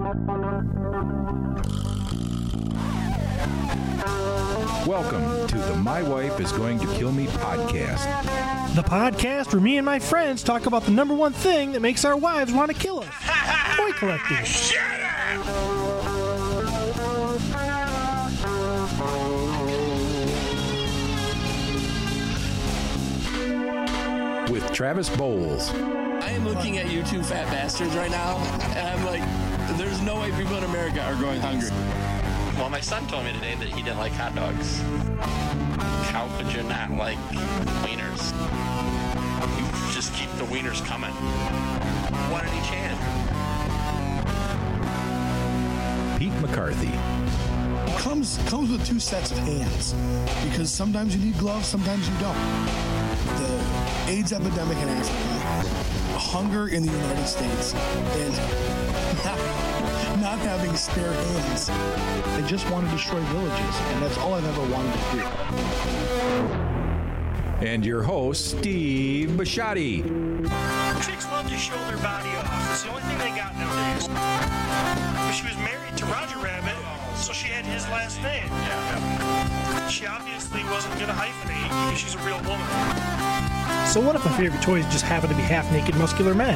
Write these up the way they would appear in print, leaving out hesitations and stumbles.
Welcome to the My Wife is Going to Kill Me podcast. The podcast where me and my friends talk about the number one thing that makes our wives want to kill us. Toy collecting. Shut up! With Travis Bowles. I am looking at you two fat bastards right now, and I'm like, there's no way people in America are going hungry. Well, my son told me today that he didn't like hot dogs. How could you not like wieners? You just keep the wieners coming. One in each hand. Pete McCarthy. Comes with two sets of hands, because sometimes you need gloves, sometimes you don't. The AIDS epidemic in Africa, hunger in the United States, and not having spare hands. They just want to destroy villages, and that's all I've ever wanted to do. And your host, Steve Bisciotti. Chicks love to show their body off. It's the only thing they got nowadays. But she was married to Roger Rabbit, so she had his last name. Yeah. She obviously wasn't going to hyphenate because she's a real woman. So what if my favorite toys just happen to be half-naked muscular men?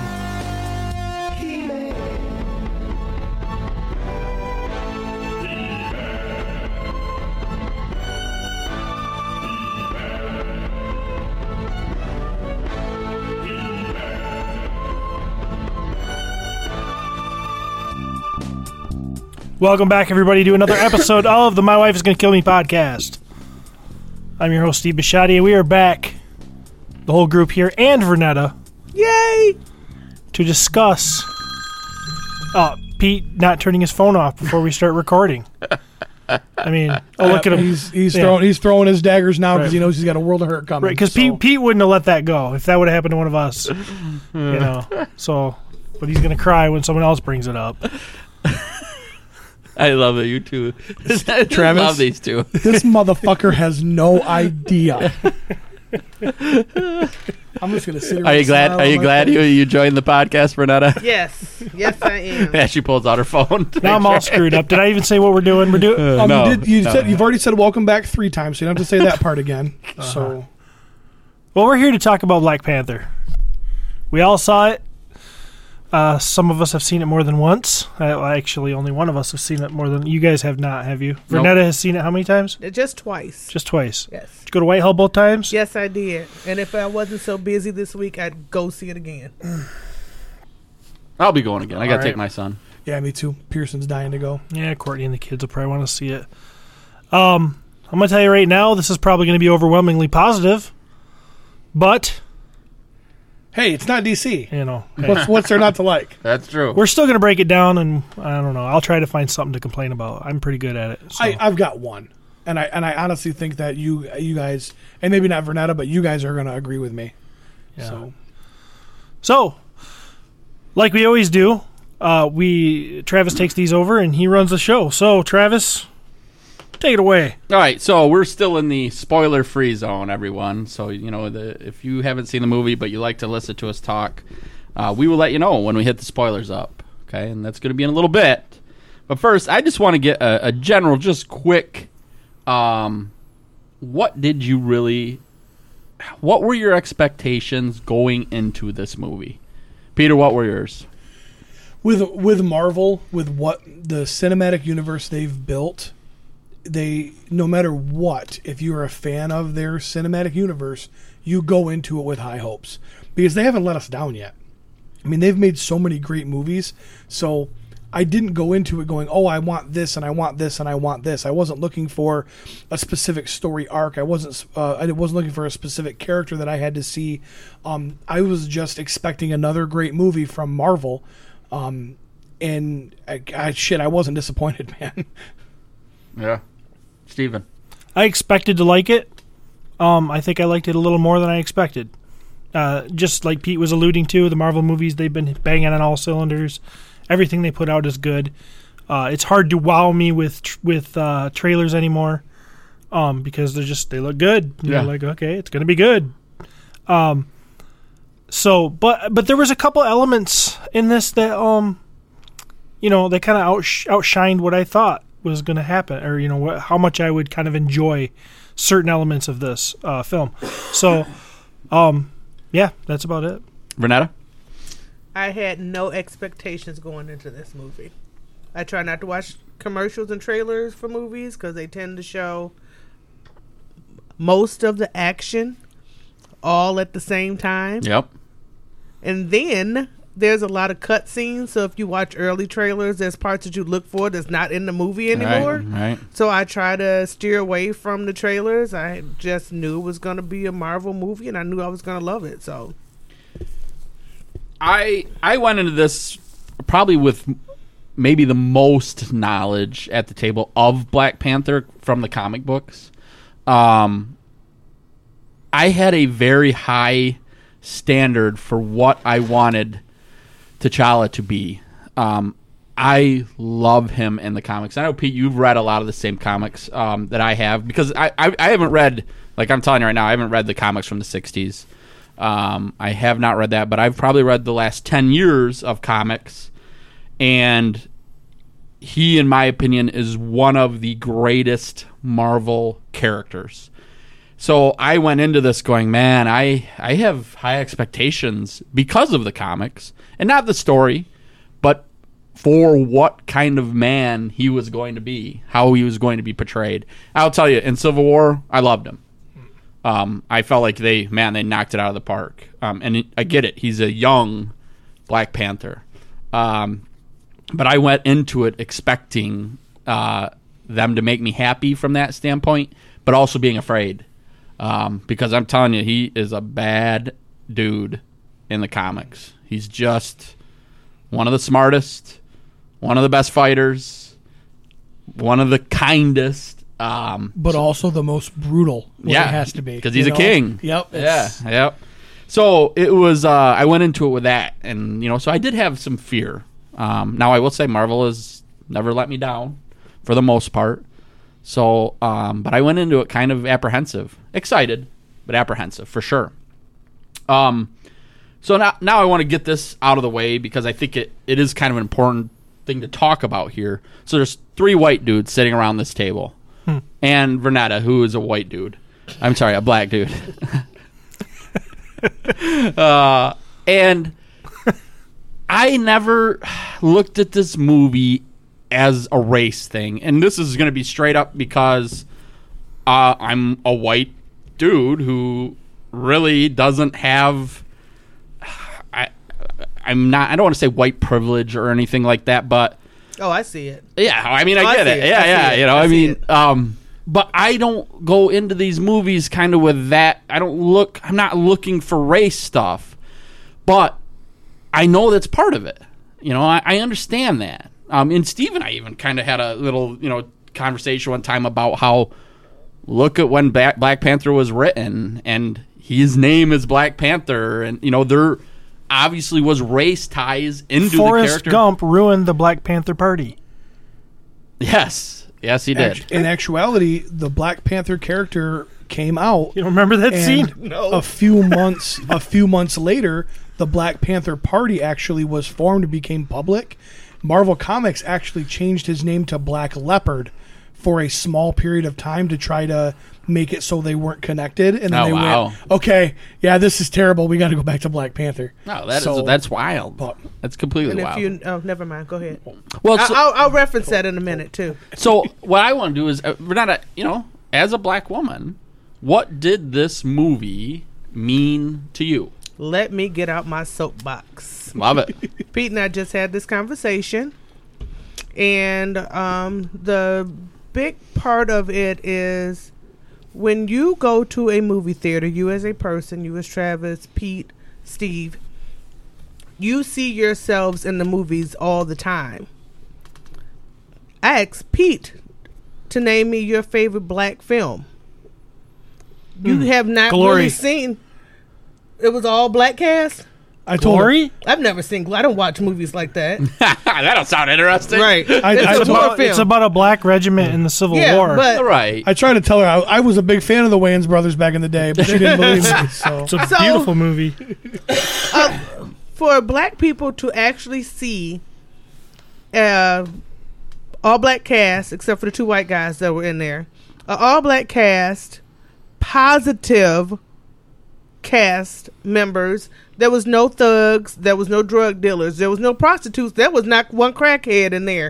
Welcome back, everybody, to another episode of the My Wife is Going to Kill Me podcast. I'm your host, Steve Bisciotti, and we are back, the whole group here, and Vernetta. Yay! To discuss Pete not turning his phone off before we start recording. I mean, look at him. He's throwing his daggers now because he knows he's got a world of hurt coming. Right, because Pete wouldn't have let that go if that would have happened to one of us. So, but he's going to cry when someone else brings it up. I love it, you two. Travis, I love these two. This motherfucker has no idea. I'm just gonna sit here. Are you glad you joined the podcast, Vernetta? Yes, I am. Yeah, she pulls out her phone. Now I'm all screwed up. Did I even say what we're doing? No. You've already said welcome back 3 times, so you don't have to say that part again. So, well, we're here to talk about Black Panther. We all saw it. Some of us have seen it more than once. Actually, only one of us have seen it more than... You guys have not, have you? Nope. Vernetta has seen it how many times? Just twice. Just twice. Yes. Did you go to Whitehall both times? Yes, I did. And if I wasn't so busy this week, I'd go see it again. I'll be going again. I got to All take right. my son. yeah, me too. Pearson's dying to go. Yeah, Courtney and the kids will probably want to see it. I'm going to tell you right now, this is probably going to be overwhelmingly positive. But... Hey, it's not DC. Hey, What's there not to like? That's true. we're still going to break it down, and I don't know. I'll try to find something to complain about. I'm pretty good at it. So. I've got one, and I honestly think that you guys, and maybe not Vernetta, but you guys are going to agree with me. Yeah. So, like we always do, Travis takes these over and he runs the show. So, Travis, take it away. All right, so we're still in the spoiler-free zone, everyone. So, if you haven't seen the movie but you like to listen to us talk, we will let you know when we hit the spoilers up, okay? And that's going to be in a little bit. But first, I just want to get a general, just quick, what were your expectations going into this movie? Peter, what were yours? With Marvel, with what the cinematic universe they've built, no matter what, if you're a fan of their cinematic universe, you go into it with high hopes because they haven't let us down yet. I mean, they've made so many great movies, so I didn't go into it going, oh, I want this and I want this and I want this. I wasn't looking for a specific story arc. I wasn't looking for a specific character that I had to see. I was just expecting another great movie from Marvel, and I wasn't disappointed, man. Yeah. Steven. I expected to like it. I think I liked it a little more than I expected. Just like Pete was alluding to, the Marvel movies, they've been banging on all cylinders. Everything they put out is good. It's hard to wow me with trailers anymore because they look good. You're like, okay, it's going to be good. So, but there was a couple elements in this that, they kind of outshined what I thought was going to happen, or how much I would kind of enjoy certain elements of this film. So, yeah, that's about it. Renetta? I had no expectations going into this movie. I try not to watch commercials and trailers for movies because they tend to show most of the action all at the same time. Yep. And then there's a lot of cutscenes, so if you watch early trailers, there's parts that you look for that's not in the movie anymore. Right. So I try to steer away from the trailers. I just knew it was going to be a Marvel movie, and I knew I was going to love it. So I went into this probably with maybe the most knowledge at the table of Black Panther from the comic books. I had a very high standard for what I wanted T'Challa to be. I love him in the comics. I know, Pete, you've read a lot of the same comics that I have, because I haven't read, like I'm telling you right now, I haven't read the comics from the 60s. I have not read that, but I've probably read the last 10 years of comics, and he, in my opinion, is one of the greatest Marvel characters. So I went into this going, man, I have high expectations because of the comics, and not the story, but for what kind of man he was going to be, how he was going to be portrayed. I'll tell you, in Civil War, I loved him. I felt like they knocked it out of the park. And I get it. He's a young Black Panther. But I went into it expecting them to make me happy from that standpoint, but also being afraid. Because I'm telling you, he is a bad dude in the comics. He's just one of the smartest, one of the best fighters, one of the kindest. But also the most brutal. It has to be, because he's a king. Yep. Yep. So it was. I went into it with that, and so I did have some fear. Now I will say Marvel has never let me down, for the most part. So, but I went into it kind of apprehensive, excited, but apprehensive for sure. So now I want to get this out of the way, because I think it is kind of an important thing to talk about here. So there's 3 white dudes sitting around this table. And Vernetta, who is a white dude. I'm sorry, a black dude. And I never looked at this movie as a race thing. And this is going to be straight up because I'm a white dude who really doesn't have... I don't want to say white privilege or anything like that, but... Oh, I see it. Yeah, I mean, I get it. Yeah. But I don't go into these movies kind of with that. I'm not looking for race stuff, but I know that's part of it. I understand that. And Steve and I even kind of had a little, conversation one time about how, look at when Black Panther was written, and his name is Black Panther, and, there obviously was race ties into the character. Forrest Gump ruined the Black Panther Party. Yes, he did. In actuality, the Black Panther character came out. You don't remember that scene? No. A few months later, the Black Panther Party actually was formed and became public. Marvel Comics actually changed his name to Black Leopard for a small period of time to try to make it so they weren't connected, and then went, okay, yeah, this is terrible. We got to go back to Black Panther. No, that's wild. That's completely wild. Never mind. Go ahead. Well, I'll reference that in a minute too. So what I want to do is, Renata, as a black woman, what did this movie mean to you? Let me get out my soapbox. Love it. Pete and I just had this conversation, and the big part of it is, when you go to a movie theater, you as a person, you as Travis, Pete, Steve, you see yourselves in the movies all the time. I asked Pete to name me your favorite black film. You have not really seen... It was all black cast? I told Glory? I've never seen... I don't watch movies like that. That'll sound interesting. Right. It's about a black regiment in the Civil War. But right. I tried to tell her I was a big fan of the Wayans brothers back in the day, but she didn't believe me. So. It's a beautiful movie. For black people to actually see all black cast, except for the 2 white guys that were in there. All black cast, positive cast members. There was no thugs. There was no drug dealers. There was no prostitutes. There was not one crackhead in there.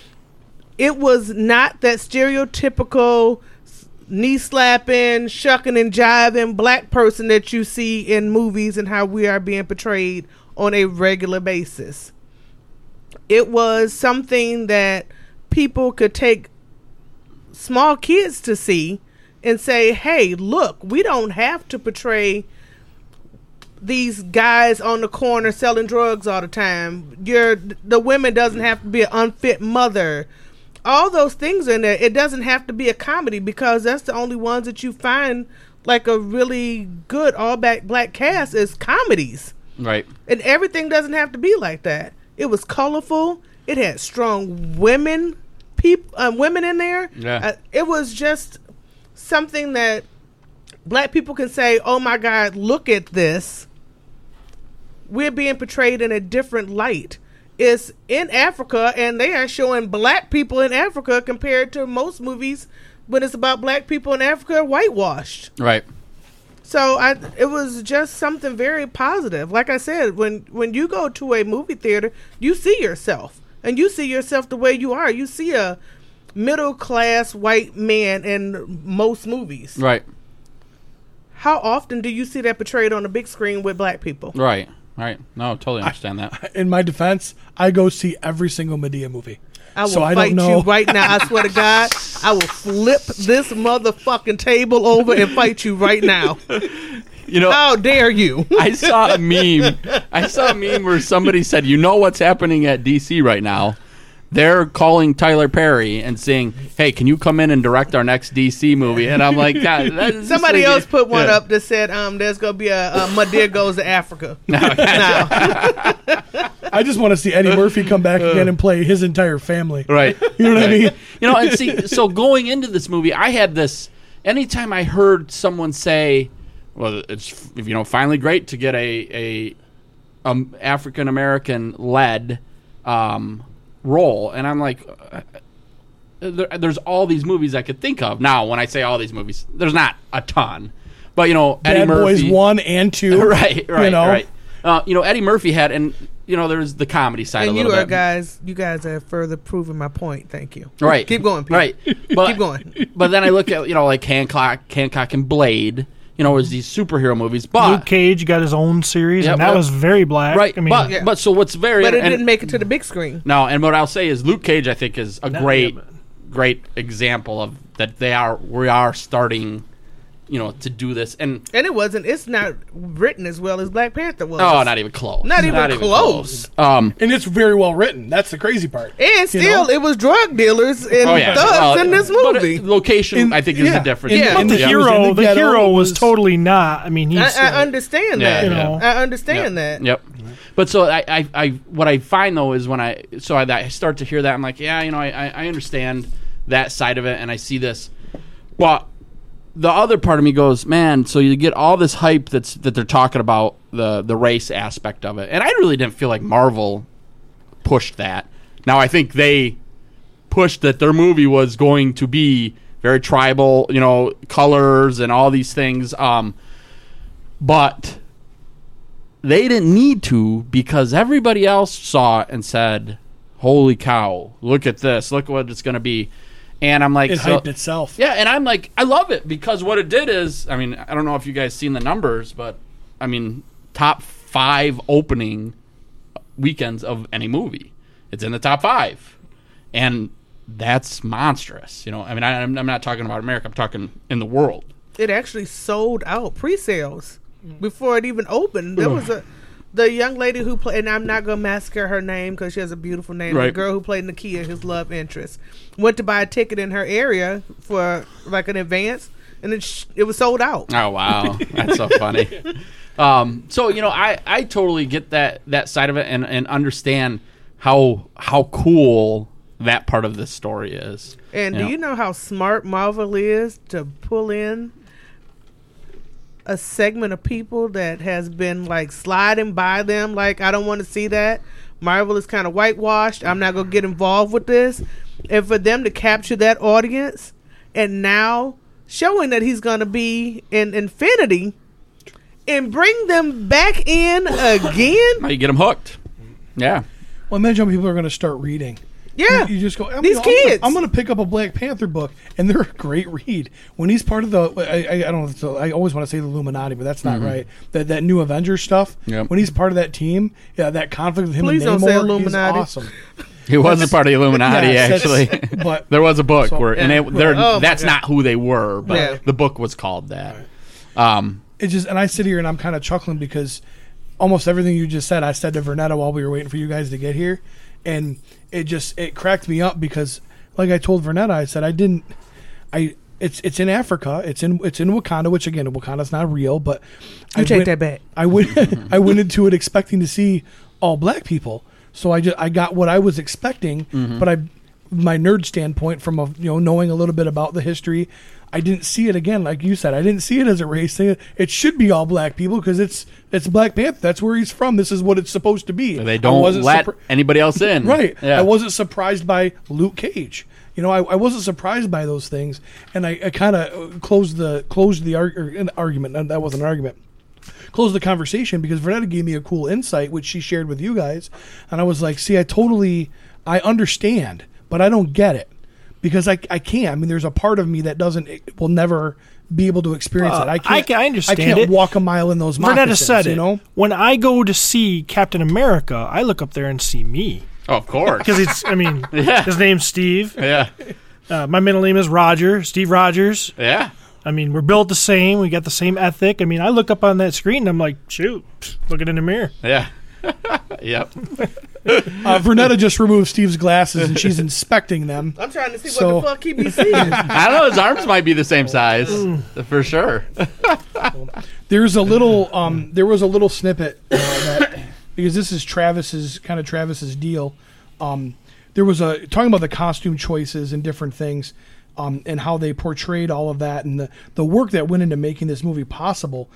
It was not that stereotypical knee slapping, shucking and jiving black person that you see in movies and how we are being portrayed on a regular basis. It was something that people could take small kids to see and say, hey, look, we don't have to portray these guys on the corner selling drugs all the time. The women doesn't have to be an unfit mother. All those things in there. It doesn't have to be a comedy because that's the only ones that you find like a really good all black cast is comedies. Right. And everything doesn't have to be like that. It was colorful. It had strong women in there. Yeah. It was just something that black people can say, oh my God, look at this. We're being portrayed in a different light. It's in Africa, and they are showing black people in Africa compared to most movies when it's about black people in Africa whitewashed. Right. So it was just something very positive. Like I said, when you go to a movie theater, you see yourself. And you see yourself the way you are. You see a middle-class white man in most movies. Right. How often do you see that portrayed on the big screen with black people? Right. Right. No, totally understand that. In my defense, I go see every single Medea movie. I will fight you right now. I swear to God, I will flip this motherfucking table over and fight you right now. You know, how dare you? I saw a meme. Where somebody said, "You know what's happening at DC right now? They're calling Tyler Perry and saying, hey, can you come in and direct our next DC movie?" And I'm like, God, somebody else put one up that said, there's going to be a Madea Goes to Africa. No. I just want to see Eddie Murphy come back again and play his entire family. Right. You know what I mean? You know, and see, so going into this movie, I had this, anytime I heard someone say, well, it's, finally great to get a African-American led role, and I'm like, there's all these movies I could think of. Now, when I say all these movies, there's not a ton, but Eddie Bad Murphy, Boys 1 and 2, right, right. Eddie Murphy had, and there's the comedy side. And a little bit. You guys are further proving my point. Thank you. Right, keep going, Pete. Right, but, keep going. But then I look at like Hancock and Blade. As these superhero movies, but Luke Cage got his own series, and that was very black. Right, I mean, but so what's very... But it didn't make it to the big screen. No, and what I'll say is Luke Cage, I think, is a great example of that we are starting, to do this. And it's not written as well as Black Panther was. Oh, not even close. Not even close. And it's very well written. That's the crazy part. And still, it was drug dealers and thugs in this movie. Location, I think, is the difference. But the hero was totally not. I mean, I understand that. I understand that. Yep. But so I what I find though is when I start to hear that, I'm like, I understand that side of it, and I see this, but the other part of me goes, man, so you get all this hype that they're talking about the race aspect of it, and I really didn't feel like Marvel pushed that. Now I think they pushed that their movie was going to be very tribal, colors and all these things, but they didn't need to, because everybody else saw it and said, holy cow, look at this, look what it's going to be. And I'm like, it hyped itself. Yeah, and I'm like, I love it, because what it did is, I don't know if you guys seen the numbers, but top 5 opening weekends of any movie. It's in the top 5, and that's monstrous. I'm not talking about America. I'm talking in the world. It actually sold out pre-sales before it even opened. There was the young lady who played, and I'm not going to massacre her name because she has a beautiful name. Right. The girl who played Nakia, his love interest, went to buy a ticket in her area for like an advance, and it was sold out. Oh, wow. That's so funny. So, I totally get that side of it and understand how cool that part of this story is. And do you know how smart Marvel is to pull in a segment of people that has been like sliding by them like, I don't want to see that, Marvel is kind of whitewashed. I'm not going to get involved with this. And for them to capture that audience and now showing that he's going to be in Infinity and bring them back in again. Now you get them hooked. Yeah. Well, imagine how people are going to start reading. Yeah. You just go, These kids. I'm going to pick up a Black Panther book, and they're a great read. When he's part of the, I don't know, I always want to say the Illuminati, but that's not right. That new Avengers stuff, Yep. when he's part of that team, that conflict with him Please and don't Namor, say Illuminati. he's awesome. He wasn't part of the Illuminati, Yes, actually. but There was a book So- where, and Yeah. Oh, that's my God. not who they were, but Yeah. the book was called that. It just, and I sit here and I'm kind of chuckling because almost everything you just said, I said to Vernetta while we were waiting for you guys to get here, and it cracked me up because, like I told Vernetta, I said it's in Africa, it's in Wakanda, which again, Wakanda's not real, but You take that back. I went I went into it expecting to see all black people, so I got what I was expecting, but my nerd standpoint from knowing a little bit about the history, I didn't see it again, like you said. I didn't see it as a race thing. It should be all black people because it's Black Panther. That's where he's from. This is what it's supposed to be. They don't let anybody else in. Right. Yeah. I wasn't surprised by Luke Cage. I wasn't surprised by those things, and I kind of closed the argument. And that wasn't an argument. Closed the conversation because Vernetta gave me a cool insight, which she shared with you guys, and I was like, "See, I understand, but I don't get it because I can't. I mean, there's a part of me that will never be able to experience it. I can't. I understand I can't it. walk a mile in those Vernetta moccasins. said it. When I go to see Captain America, I look up there and see me. Oh, of course. Because Yeah. his name's Steve. Yeah. My middle name is Roger, Steve Rogers. Yeah. I mean, we're built the same. We got the same ethic. I mean, I look up on that screen and I'm like, shoot, looking in the mirror. Yeah. Yep. Vernetta just removed Steve's glasses and she's inspecting them. I'm trying to see So- what the fuck he be seeing. I don't know. His arms might be the same size for sure. There's a little there was a little snippet that, because this is Travis's deal. There was talking about the costume choices and different things, and how they portrayed all of that and the work that went into making this movie possible.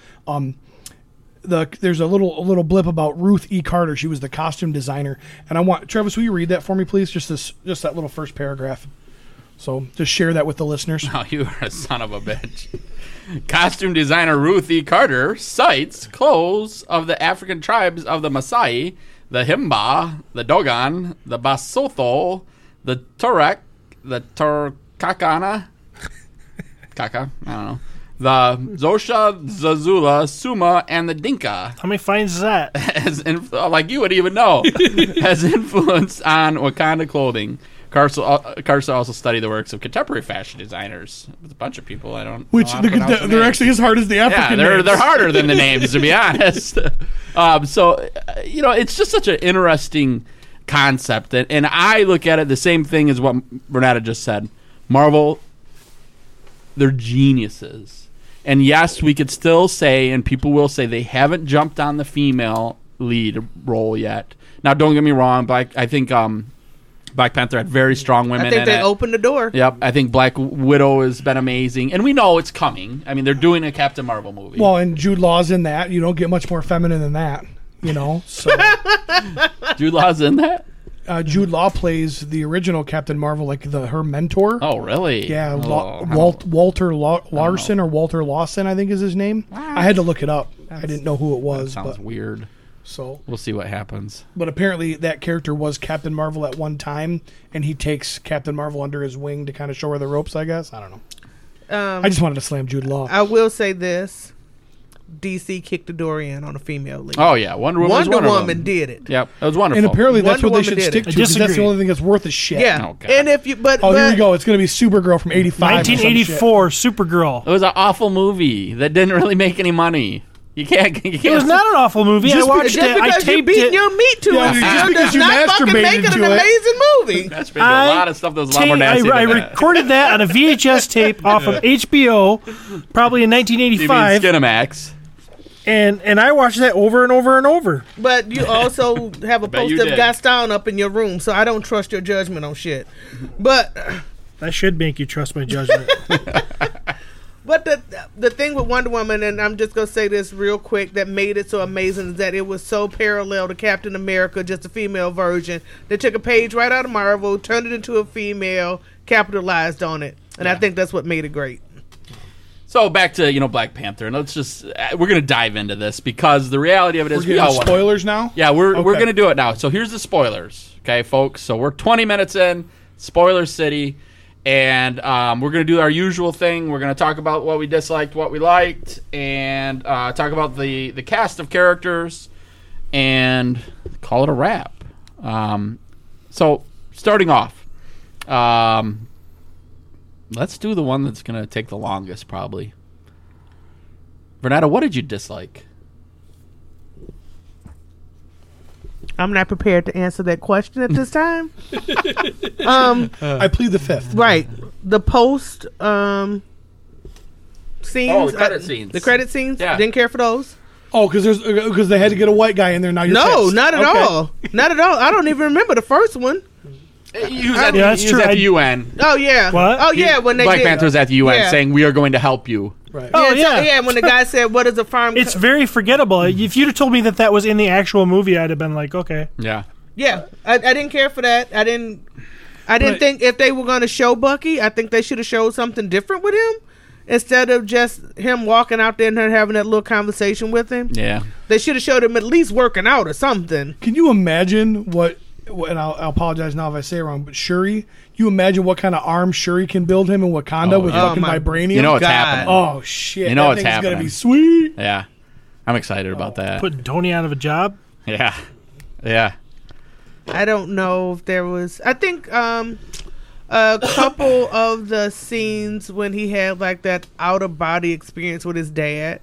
There's a little blip about Ruth E. Carter. She was the costume designer, and I want Travis, will you read that for me, please? Just that little first paragraph. So just share that with the listeners. Oh, you are a son of a bitch. Costume designer Ruth E. Carter cites clothes of the African tribes of the Maasai, the Himba, the Dogon, the Basotho, the Turek, the Turkakana, Kaka, I don't know, the Xhosa, Zazula, Suma, and the Dinka. How many finds is that? Like you would even know, has influence on Wakanda clothing. Carson also studied the works of contemporary fashion designers. There's a bunch of people I don't. Which know how to pronounce the they're names. actually as hard as the African. Yeah, they're names. harder than the names, to be honest. It's just such an interesting concept, and I look at it the same thing as what Vernetta just said. Marvel, they're geniuses, and yes, we could still say, and people will say, they haven't jumped on the female lead role yet. Now, don't get me wrong, but I think Black Panther had very strong women. I think in they it. opened the door. Yep, I think Black Widow has been amazing, and we know it's coming. I mean, they're doing a Captain Marvel movie. Well, and Jude Law's in that. You don't get much more feminine than that. So Jude Law's in that. Jude Law plays the original Captain Marvel, like her mentor. Oh, really? Yeah, Oh, Walter Larson or Walter Lawson, I think is his name. I had to look it up. I didn't know who it was. Sounds but, weird. So, We'll see what happens. but apparently that character was Captain Marvel at one time, and he takes Captain Marvel under his wing to kind of show her the ropes. I guess I don't know. I just wanted to slam Jude Law. I will say this: DC kicked the door in on a female lead. Oh yeah, Wonder Woman. Wonder Woman did it. Yep, that was wonderful. And apparently that's Wonder what they Woman should did stick it. to, because that's the disagree. only thing that's worth a shit. Yeah, Oh, God. and if you but Oh, here but- we go. It's going to be Supergirl from '85. 1984, Supergirl. It was an awful movie that didn't really make any money. You can't. It was not an awful movie. I Just watched just it. I because you're taped beating it. your meat to Yeah, it, just does because you not fucking masturbated make it an to it. amazing movie. That's been a lot of stuff that was a lot more nasty I than that. recorded that on a VHS tape off of HBO, probably in You mean 1985, Skinamax? and I watched that over and over and over. But you also have a bet you poster of did. Gaston up in your room, so I don't trust your judgment on shit. But That should make you trust my judgment. But the thing with Wonder Woman, and I'm just gonna say this real quick, that made it so amazing is that it was so parallel to Captain America, just a female version. They took a page right out of Marvel, turned it into a female, capitalized on it, and I think that's what made it great. So back to Black Panther, and let's just we're gonna dive into this because the reality of it is We're getting spoilers now? Yeah, we're Okay. gonna do it now. So here's the spoilers, okay, folks. So we're 20 minutes in, spoiler city, and we're gonna do our usual thing. We're gonna talk about what we disliked, what we liked, and talk about the cast of characters, and call it a wrap. So starting off. Let's do the one that's going to take the longest, probably. Vernetta, what did you dislike? I'm not prepared to answer that question at this time. I plead the fifth. Right. The post scenes. Oh, the credit scenes. The credit scenes. Yeah. Didn't care for those. Oh, because they had to get a white guy in there. Now you're No, pissed. not at Okay. all. Not at all. I don't even remember the first one. He was at, that's he was true. at the UN. Oh yeah. What? Oh yeah. When they Black did. Panther was at the UN Yeah. saying, we are going to help you. Right. Oh, yeah. yeah. When the guy said, "What is a farm?" It's very forgettable. If you'd have told me that was in the actual movie, I'd have been like, okay. Yeah. Yeah, I didn't care for that. I didn't But- think if they were going to show Bucky, I think they should have showed something different with him instead of just him walking out there and her having that little conversation with him. Yeah. They should have showed him at least working out or something. Can you imagine what and I'll apologize now if I say it wrong, but Shuri, you imagine what kind of arm Shuri can build him in Wakanda with fucking my- vibranium? You know what's God. happening. Oh, shit. You know that what's thing's happening. going to be sweet. Yeah. I'm excited about that. Putting Tony out of a job? Yeah. Yeah. I don't know if there was. I think a couple of the scenes when he had like that out of body experience with his dad,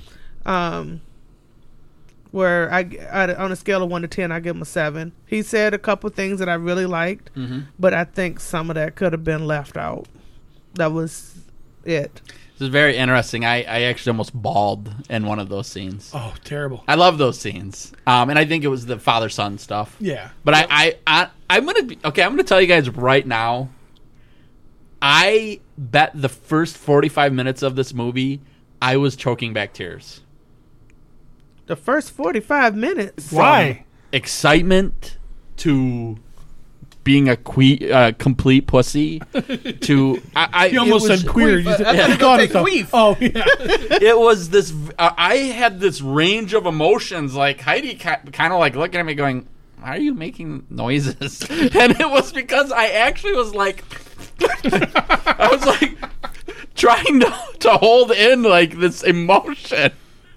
where I on a scale of 1 to 10, I give him a 7. He said a couple things that I really liked, but I think some of that could have been left out. That was it. This is very interesting. I actually almost bawled in one of those scenes. Oh, terrible. I love those scenes. And I think it was the father-son stuff. Yeah. But I'm gonna tell you guys right now. I bet the first 45 minutes of this movie, I was choking back tears. The first 45 minutes. Why? Excitement to being a complete pussy to You almost said queer. You I thought you were thought gonna it say was- queef. Oh, yeah. it was this. I had this range of emotions. Like Heidi, kind of like looking at me, going, "Why are you making noises?" And it was because I actually was like, I was like trying to hold in like this emotion.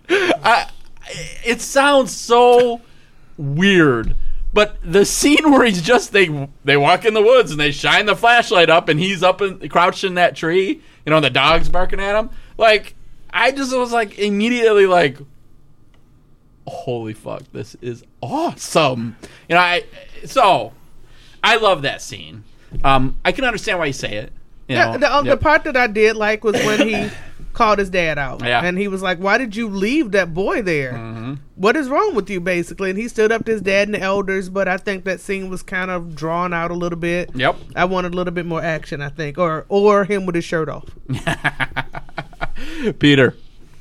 It sounds so weird. But the scene where he's just they walk in the woods and they shine the flashlight up and he's up and crouched in that tree, the dog's barking at him. Like I just was like immediately like, holy fuck, this is awesome. I love that scene. I can understand why you say it. The part that I did like was when he called his dad out. Yeah. And he was like, "Why did you leave that boy there? What is wrong with you?" basically. And he stood up to his dad and the elders, but I think that scene was kind of drawn out a little bit. Yep. I wanted a little bit more action, I think. Or him with his shirt off. Peter.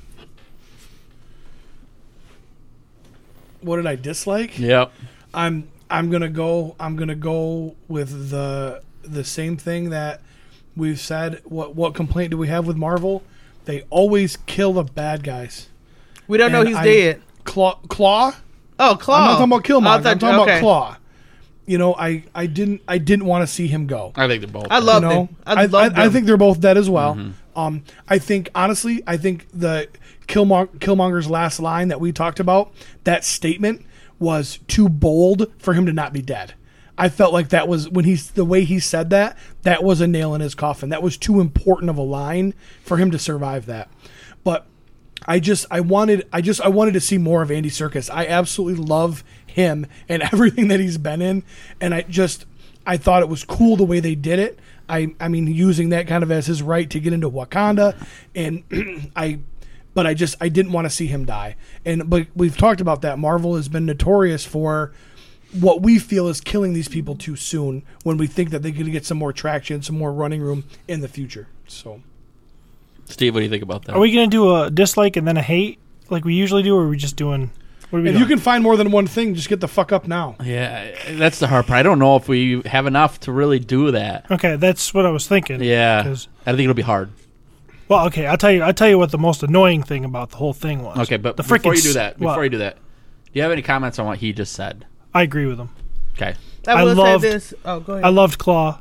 What did I dislike? Yep. I'm gonna go with the same thing that we've said. What complaint do we have with Marvel? They always kill the bad guys. We don't know And he's I- dead. Claw? Oh, Claw. I'm not talking about Killmonger. I'm talking about okay. Claw. I didn't want to see him go. I think they're both. I love You know, them. I love them. I think they're both dead as well. I think honestly, the Killmonger's last line that we talked about, that statement was too bold for him to not be dead. I felt like that was the way he said that was a nail in his coffin. That was too important of a line for him to survive that. But I wanted to see more of Andy Serkis. I absolutely love him and everything that he's been in, and I thought it was cool the way they did it. I mean, using that kind of as his right to get into Wakanda, and I didn't want to see him die. But we've talked about that. Marvel has been notorious for what we feel is killing these people too soon when we think that they're going to get some more traction, some more running room in the future. So Steve, what do you think about that? Are we going to do a dislike and then a hate like we usually do, or are we just doing... What are we If doing? you can find more than one thing, just get the fuck up now. Yeah, that's the hard part. I don't know if we have enough to really do that. Okay, that's what I was thinking. Yeah, 'Cause- I think it'll be hard. Well, okay, I'll tell you what the most annoying thing about the whole thing was. Okay, but the before frickin' you do that, what? do you have any comments on what he just said? I agree with him. Okay. I will loved- say this. Oh, go ahead. I loved Claw.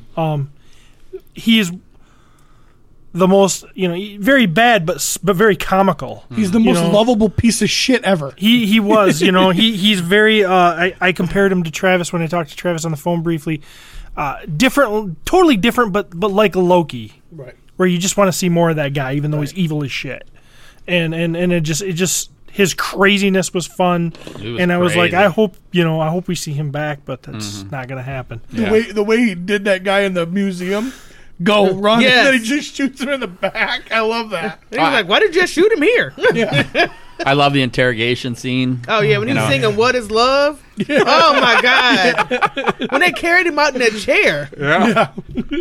He's the most, very bad, but very comical. He's the most know- lovable piece of shit ever. He was, he's very. I compared him to Travis when I talked to Travis on the phone briefly. Different, totally different, but like Loki, Right. where you just want to see more of that guy, even though he's evil as shit. And it just his craziness was fun, It was and I was like, crazy. I hope we see him back, but that's not gonna happen. Yeah. The way he did that guy in the museum, go run, Yes. and then he just shoots him in the back. I love that. He was like, why did you just shoot him here? I love the interrogation scene. Oh, yeah, when he was singing What is Love? Oh, my God. When they carried him out in that chair. Yeah.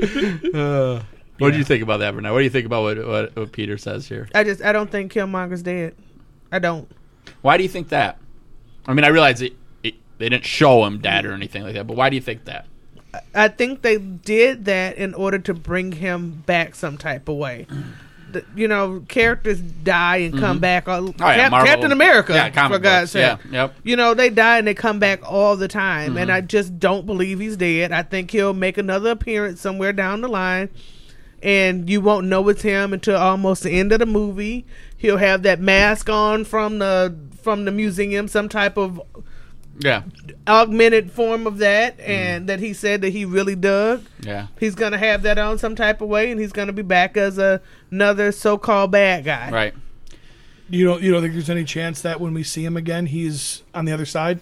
What do you think about that, Bernard? What do you think about what Peter says here? I don't think Killmonger's dead. I don't. Why do you think that? I mean, I realize they didn't show him dead or anything like that, but why do you think that? I think they did that in order to bring him back some type of way. Characters die and come back. Marvel. Captain America, Yeah, comic for God's books. sake. Yeah, yep. They die and they come back all the time. And I just don't believe he's dead. I think he'll make another appearance somewhere down the line. And you won't know it's him until almost the end of the movie. He'll have that mask on from the museum, some type of Yeah. augmented form of that, and that he said that he really dug. Yeah. He's gonna have that on some type of way, and he's gonna be back as another so-called bad guy. Right. You don't think there's any chance that when we see him again, he's on the other side?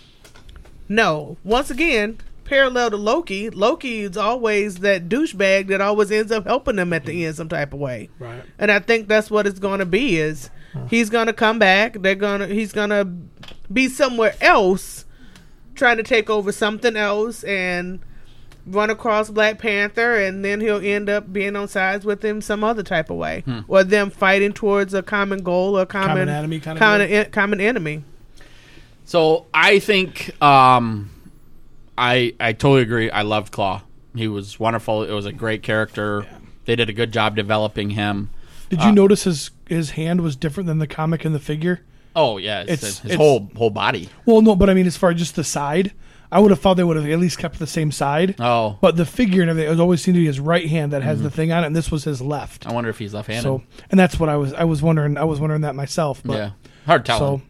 No. Once again, parallel to Loki, Loki is always that douchebag that always ends up helping them at the end some type of way. Right. And I think that's what it's going to be. Is he's going to come back? He's going to be somewhere else, trying to take over something else and run across Black Panther, and then he'll end up being on sides with him some other type of way, or them fighting towards a common goal or Common enemy kind of common enemy. So I think I totally agree. I loved Claw. He was wonderful. It was a great character. Yeah. They did a good job developing him. Did you notice his hand was different than the comic and the figure? Oh yeah, his It's- whole body. Well, no, but I mean, as far as just the side, I would have thought they would have at least kept the same side. Oh, But the figure and everything, it was always seemed to be his right hand that has the thing on it, and this was his left. I wonder if he's left-handed. So, and that's what I was wondering. I was wondering that myself. But, yeah, hard telling.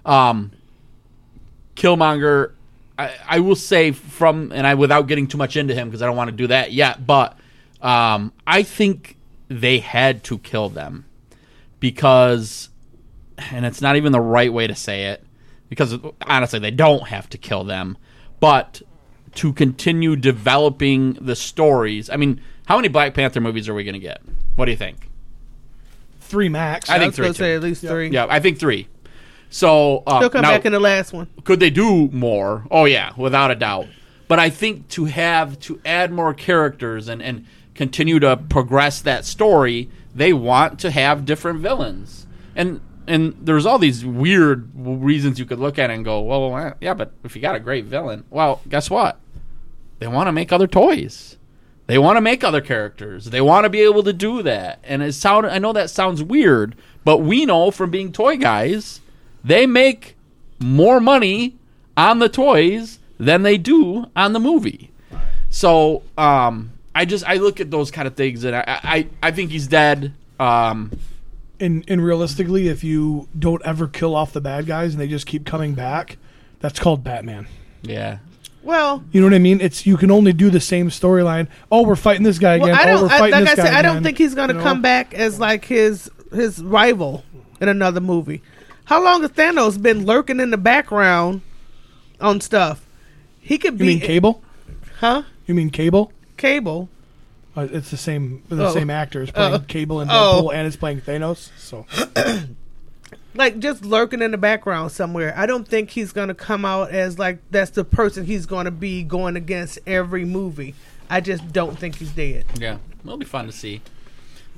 Killmonger, I will say without getting too much into him because I don't want to do that yet, but I think they had to kill them because, and it's not even the right way to say it, because honestly they don't have to kill them, but to continue developing the stories. I mean, how many Black Panther movies are we going to get? What do you think? 3 max. I think was gonna 3 say too. at least 3. Yeah, I think 3. So He'll come now, back in the last one. could they do more? Oh yeah, without a doubt. But I think to add more characters and continue to progress that story, they want to have different villains. And there's all these weird reasons you could look at it and go, well, yeah, but if you got a great villain, well, guess what? They want to make other toys. They want to make other characters. They want to be able to do that. And I know that sounds weird, but we know from being toy guys, they make more money on the toys than they do on the movie. So I look at those kind of things, and I think he's dead. And realistically, if you don't ever kill off the bad guys and they just keep coming back, that's called Batman. Yeah. Well, You know what I mean? You can only do the same storyline. Oh, we're fighting this guy again. well, We're fighting this guy I don't again. think he's going to come back as like his rival in another movie. How long has Thanos been lurking in the background on stuff? He could You be. mean Cable? Huh? You mean Cable? Cable. It's the same Oh. same actors playing Cable and Oh. Deadpool, and it's playing Thanos. So Like just lurking in the background somewhere. I don't think he's going to come out as like that's the person he's going to be going against every movie. I just don't think he's dead. Yeah. It'll be fun to see.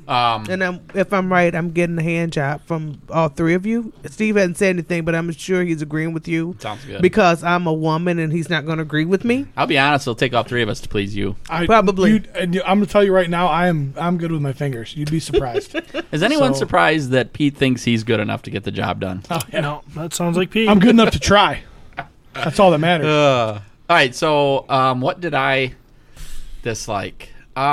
And if I'm right, I'm getting a hand job from all three of you. Steve hasn't said anything, but I'm sure he's agreeing with you. Sounds good. Because I'm a woman and he's not going to agree with me. I'll be honest, it'll take all three of us to please you. Probably. I'm going to tell you right now, I'm good with my fingers. You'd be surprised. Is anyone surprised that Pete thinks he's good enough to get the job done? Oh, yeah. No, that sounds like Pete. I'm good enough to try. That's all that matters. All right, so what did I dislike?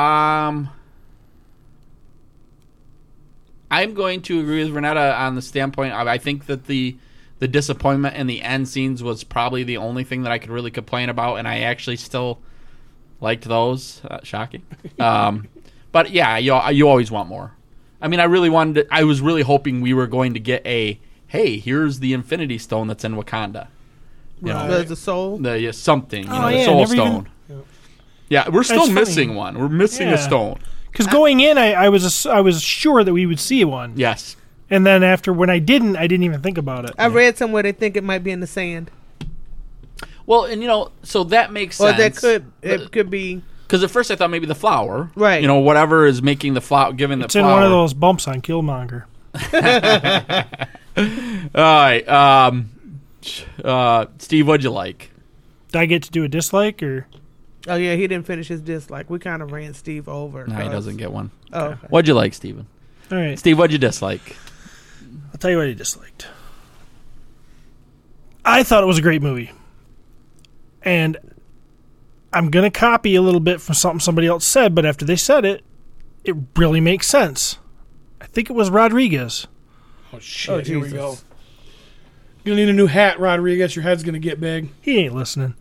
I'm going to agree with Vernetta on the standpoint of I think that the disappointment in the end scenes was probably the only thing that I could really complain about, and I actually still liked those. Shocking. But yeah, you always want more. I mean, I was really hoping we were going to get hey, here's the Infinity Stone that's in Wakanda. You know, There's a soul. Something. Oh, the yeah, Soul never Stone. Yeah, we're still missing one. We're missing a stone. Because going in, I was sure that we would see one. Yes. And then when I didn't even think about it. I read somewhere they think it might be in the sand. Well, and so that makes Or sense. it could be. Because at first I thought maybe the flower. Right. Whatever is making the flower, giving it's the flower. in one of those bumps on Killmonger. All right. Steve, what'd you like? Did I get to do a dislike or? Oh, yeah, he didn't finish his dislike. We kind of ran Steve over. No, he doesn't get one. Oh, okay. What'd you like, Steven? All right. Steve, what'd you dislike? I'll tell you what I disliked. I thought it was a great movie. And I'm going to copy a little bit from something somebody else said, but after they said it, it really makes sense. I think it was Rodriguez. Oh, shit. Here we go. You're going to need a new hat, Rodriguez. Your head's going to get big. He ain't listening.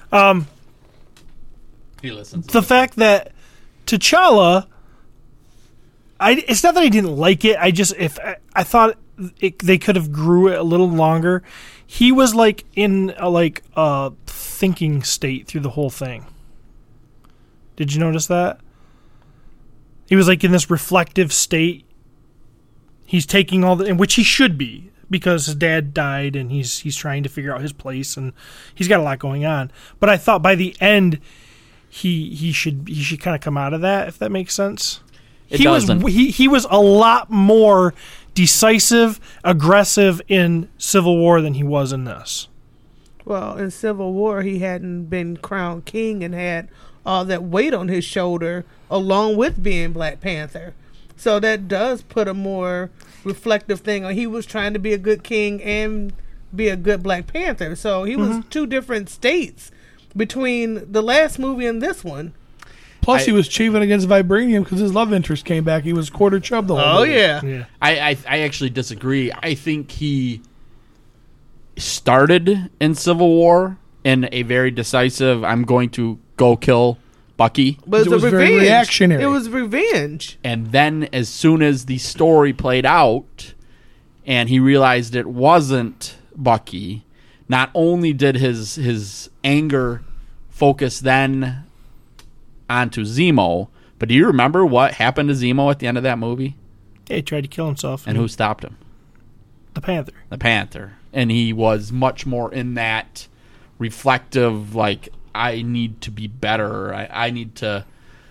He listens. The fact that T'Challa, it's not that I didn't like it. I thought they could have grew it a little longer. He was like in a thinking state through the whole thing. Did you notice that? He was like in this reflective state. He's taking in which he should be because his dad died and he's trying to figure out his place and he's got a lot going on. But I thought by the end he should kind of come out of that, if that makes sense. He was a lot more decisive, aggressive in Civil War than he was in this. Well, in Civil War, he hadn't been crowned king and had all that weight on his shoulder along with being Black Panther. So that does put a more reflective thing on. He was trying to be a good king and be a good Black Panther. So he was two different states between the last movie and this one. Plus, he was cheating against Vibranium because his love interest came back. He was quarter chub the whole movie. Yeah. I actually disagree. I think he started in Civil War in a very decisive, I'm going to go kill Bucky. But it was very reactionary. It was revenge. And then as soon as the story played out and he realized it wasn't Bucky, not only did his anger focus then onto Zemo, but do you remember what happened to Zemo at the end of that movie? Yeah, he tried to kill himself. And who stopped him? The Panther. The Panther. And he was much more in that reflective, like, I need to be better. I need to...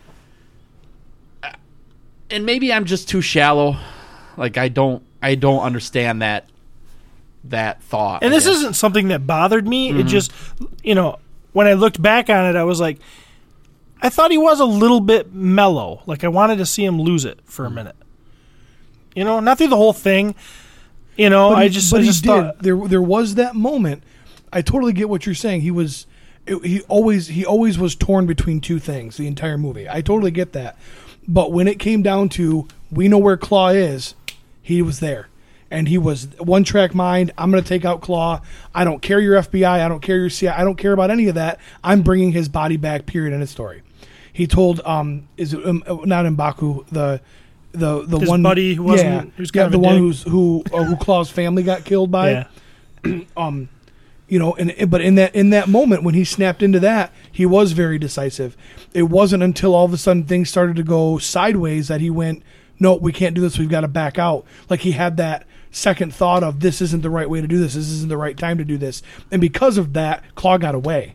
And maybe I'm just too shallow. Like, I don't understand that thought. And this isn't something that bothered me. It just, when I looked back on it, I was like, I thought he was a little bit mellow. Like, I wanted to see him lose it for a minute. Not through the whole thing. I just thought there was that moment. I totally get what you're saying. He always was torn between two things the entire movie. I totally get that. But when it came down to we know where Claw is, he was there. And he was one track mind. I'm going to take out Claw. I don't care your FBI. I don't care your CIA. I don't care about any of that. I'm bringing his body back. Period. End of story. He told is it not M'Baku the his one buddy who wasn't who's kind of the a one dick. who Claw's family got killed by. Yeah. But in that moment when he snapped into that, he was very decisive. It wasn't until all of a sudden things started to go sideways that he went, no, we can't do this. We've got to back out. Like he had that second thought of this isn't the right way to do this. This isn't the right time to do this. And because of that, Claw got away.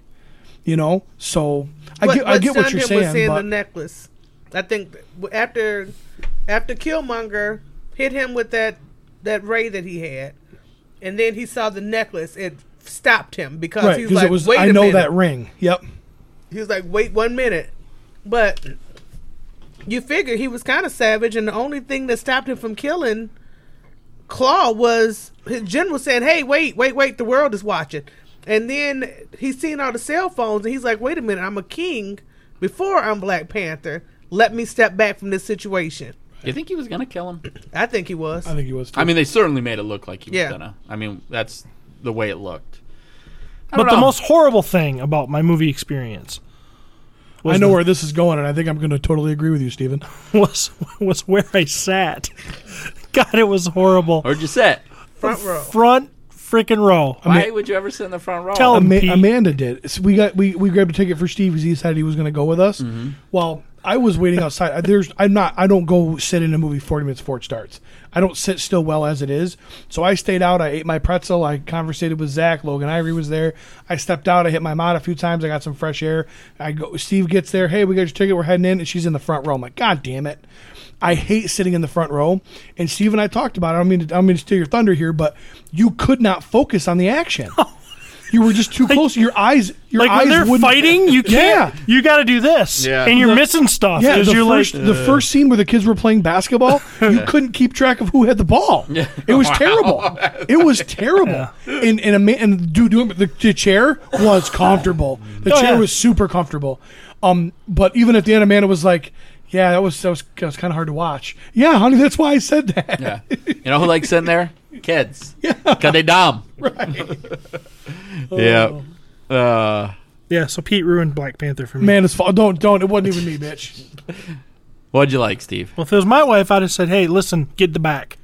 So I get what you're saying. Was seeing the necklace. I think after after Killmonger hit him with that ray that he had, and then he saw the necklace, it stopped him because Right, he was because like, it was. wait I a know minute. that ring. Yep. He was like, wait 1 minute. But you figure he was kind of savage, and the only thing that stopped him from killing Claw was his general saying, hey, wait, the world is watching. And then he's seen all the cell phones, and he's like, wait a minute, I'm a king before I'm Black Panther. Let me step back from this situation. You think he was gonna kill him? I think he was. I think he was. Too. I mean, they certainly made it look like he was Yeah. gonna. I mean, that's the way it looked. I But don't the know. most horrible thing about my movie experience I know where this is going, and I think I'm going to totally agree with you, Steven. was where I sat. God, it was horrible. Where'd you sit? Front row. Front freaking row. Why would you ever sit in the front row? Tell him. Pete. Amanda did. So we grabbed a ticket for Steve because he decided he was going to go with us. Well, I was waiting outside. I don't go sit in a movie 40 minutes before it starts. I don't sit still well as it is. So I stayed out. I ate my pretzel. I conversated with Zach. Logan Ivory was there. I stepped out. I hit my mod a few times. I got some fresh air. Steve gets there. Hey, we got your ticket. We're heading in. And she's in the front row. I'm like, God damn it. I hate sitting in the front row. And Steve and I talked about it. I don't mean to steal your thunder here, but you could not focus on the action. You were just too close. Your eyes When they're wouldn't- fighting, you can't. Yeah. You got to do this, Yeah. and you're missing stuff. Yeah, 'cause the first scene where the kids were playing basketball, you couldn't keep track of who had the ball. Yeah. It was terrible. It was terrible. Yeah. And the chair was comfortable. The Oh, chair yeah. was super comfortable. But even at the end, Amanda was like, "Yeah, that was kind of hard to watch." Yeah, honey, that's why I said that. Yeah. You know who likes sitting there? Kids. Yeah. Because they dumb. Right. Yeah. Yeah, so Pete ruined Black Panther for me. Man, it's fault. Don't. It wasn't even me, bitch. What'd you like, Steve? Well, if it was my wife, I'd have said, "Hey, listen, get the back."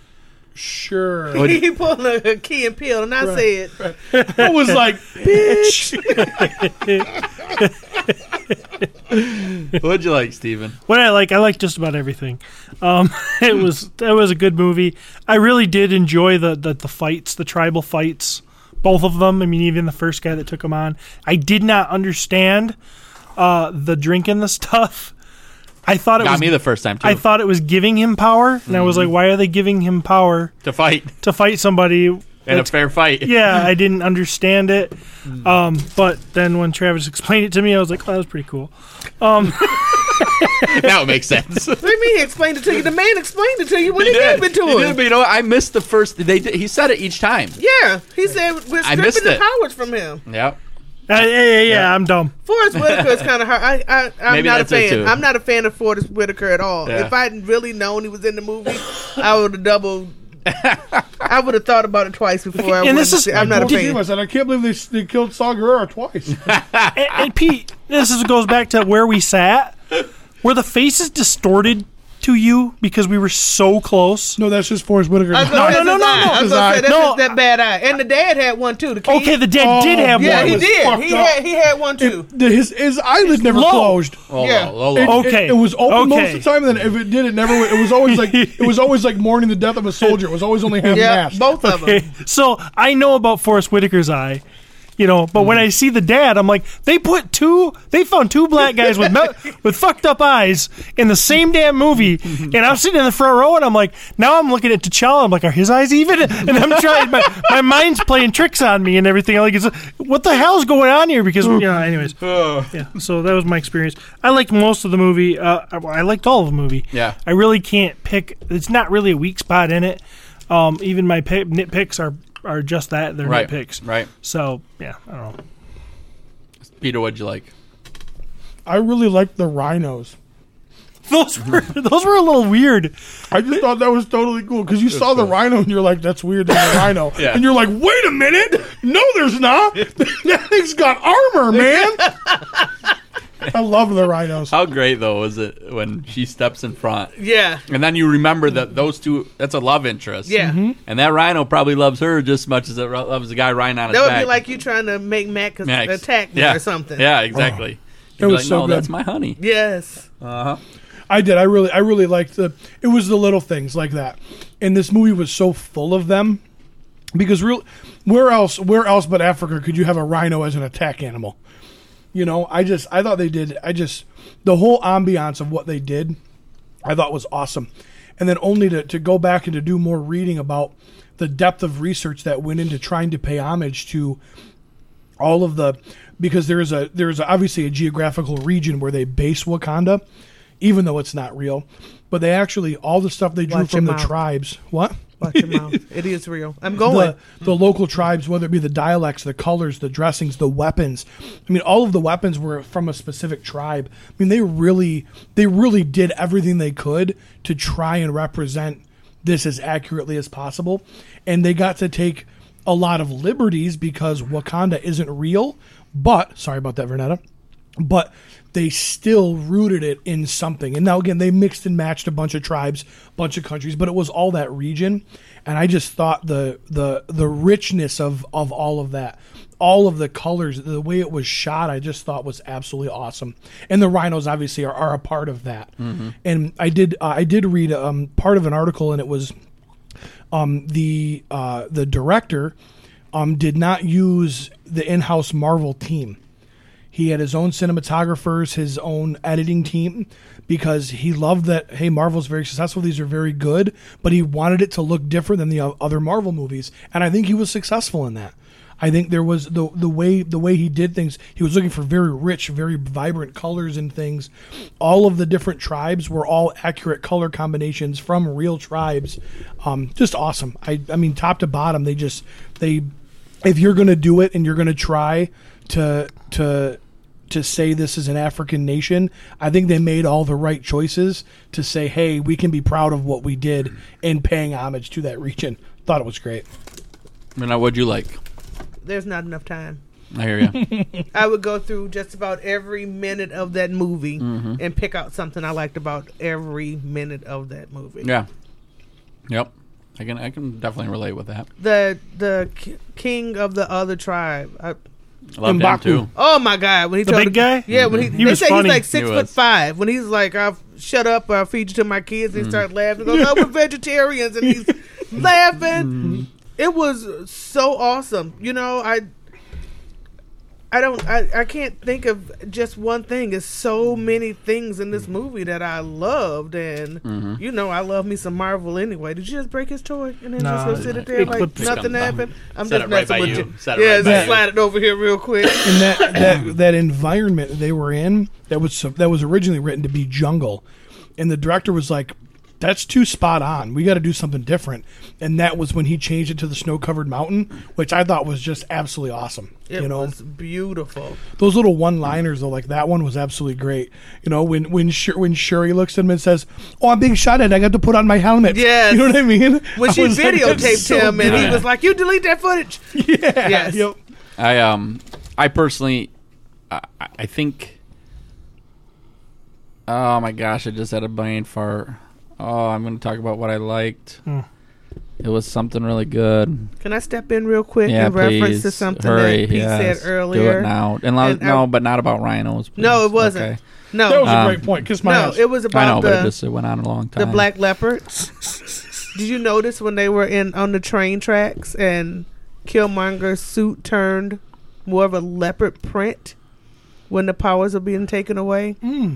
Sure. He pulled a Key and Peele, and I said, I was like, bitch. What'd you like, Steven? What I like just about everything. It was a good movie. I really did enjoy the fights, the tribal fights, both of them. I mean, even the first guy that took him on. I did not understand the drinking the stuff. I thought it Got was me the first time, too. I thought it was giving him power, and I was like, why are they giving him power to fight to fight somebody? in a that's- fair fight. Yeah, I didn't understand it. But then when Travis explained it to me, I was like, oh, that was pretty cool. Now it makes sense. what do you mean he explained it to you? The man explained it to you when he gave it to He him. did, but you know what? I missed the first. He said it each time. Yeah, he said we're I missed stripping the it. powers from him. Yep. Yeah, I'm dumb. Forrest Whitaker is kind of hard. I'm Maybe not a that's it, fan. too. I'm not a fan of Forrest Whitaker at all. Yeah. If I hadn't really known he was in the movie, I would have I would have thought about it twice before I And went this to is- see. I'm not a I told Steve, fan. I said, I can't believe they killed Saw Gerrera twice. And Pete, goes back to where we sat. Were the faces distorted to you because we were so close? No, that's just Forrest Whitaker. I was gonna say, No. I was His eye. gonna say that's No, just that bad eye. And the dad had one too. The king. Okay, the dad did have yeah, one. he was did. fucked He up. had one too. His eyelid never low. closed. Yeah. Okay. It was open most Okay. of the time, and then if it did, it never. It was always like mourning the death of a soldier. It was always only half Yeah, mast. both of them. Okay, so I know about Forrest Whitaker's eye, but when I see the dad, I'm like, they found two black guys with fucked up eyes in the same damn movie, and I'm sitting in the front row, and I'm like, now I'm looking at T'Challa, I'm like, are his eyes even? And I'm trying, my mind's playing tricks on me and everything. I'm like, what the hell's going on here? Because anyways, yeah. So that was my experience. I liked most of the movie. I liked all of the movie. Yeah. I really can't pick. It's not really a weak spot in it. Even my nitpicks are just that. They're Right. nitpicks. Right. So, yeah, I don't know. Peter, what'd you like? I really liked the rhinos. Those were a little weird. I just thought that was totally cool because you saw the rhino and you're like, "That's weird." There's a rhino, Yeah. and you're like, "Wait a minute! No, there's not. That thing's got armor, man." I love the rhinos. How great, though, was it when she steps in front? Yeah. And then you remember that those two, that's a love interest. Yeah. And that rhino probably loves her just as much as it loves the guy riding on his That would back. be like you trying to make Max Max. attack me Yeah. or something. Yeah, exactly. It You'd be was like, so no, good. that's my honey. Yes. I did. I really liked it was the little things like that. And this movie was so full of them because where else but Africa could you have a rhino as an attack animal? I thought they did. The whole ambiance of what they did I thought was awesome. And then only to go back and to do more reading about the depth of research that went into trying to pay homage to all of the, because there's obviously a geographical region where they base Wakanda, even though it's not real, but they actually, all the stuff they drew Watch from your the mouth. tribes. What? Watch your mouth. It is real. I'm going. The local tribes, whether it be the dialects, the colors, the dressings, the weapons. I mean, all of the weapons were from a specific tribe. I mean, they really did everything they could to try and represent this as accurately as possible. And they got to take a lot of liberties because Wakanda isn't real. But, sorry about that, Vernetta, but they still rooted it in something. And now, again, they mixed and matched a bunch of tribes, a bunch of countries, but it was all that region. And I just thought the richness of all of that, all of the colors, the way it was shot, I just thought was absolutely awesome. And the rhinos obviously are a part of that. Mm-hmm. And I did read part of an article, and it was the director did not use the in-house Marvel team. He had his own cinematographers, his own editing team, because he loved that, hey, Marvel's very successful. These are very good, but he wanted it to look different than the other Marvel movies. And I think he was successful in that. I think there was the way he did things. He was looking for very rich, very vibrant colors and things. All of the different tribes were all accurate color combinations from real tribes. Just awesome. I mean, top to bottom, they if you're going to do it and you're going to try to say this is an African nation, I think they made all the right choices to say, hey, we can be proud of what we did in paying homage to that region. Thought it was great. Now, what'd you like? There's not enough time. I hear you. I would go through just about every minute of that movie and pick out something I liked about every minute of that movie. Yeah. Yep. I can definitely relate with that. The king of the other tribe. I loved him too. Oh my God! When he The told big guy? yeah, when he He was they say funny. he's like 6'5". When he's like, "I'll shut up, I'll feed you to my kids," and he starts laughing. He goes, "No, we're vegetarians," and he's laughing. It was so awesome. You know, I can't think of just one thing. There's so many things in this movie that I loved, and you know, I love me some Marvel anyway. Did you just break his toy and then just go sit it there it like clipped- nothing happened? I'm Set just it right messing by with you. you. Set it Yeah, right by just you. slide it over here real quick. And that environment they were in, that was originally written to be jungle, and the director was like, that's too spot on. We got to do something different. And that was when he changed it to the snow-covered mountain, which I thought was just absolutely awesome. It you know, was beautiful. those little one-liners though, like that one was absolutely great. You know, when Shuri looks at him and says, "Oh, I'm being shot at. I got to put on my helmet." Yes. You know what I mean? When I she was like, that's videotaped so him and good. he was like, "You delete that footage." Yeah. Yes. Yep. I personally, I think. Oh my gosh! I just had a brain fart. Oh, I'm going to talk about what I liked. It was something really good. Can I step in real quick Yeah, in reference to please. something Hurry, that Pete yes. said earlier? Do it now. But not about rhinos. Please. No, it wasn't. Okay. No, That was a great point. Kiss my no, ass. it was I about know, but it went on a long time. the black leopard. Did you notice when they were on the train tracks and Killmonger's suit turned more of a leopard print when the powers are being taken away?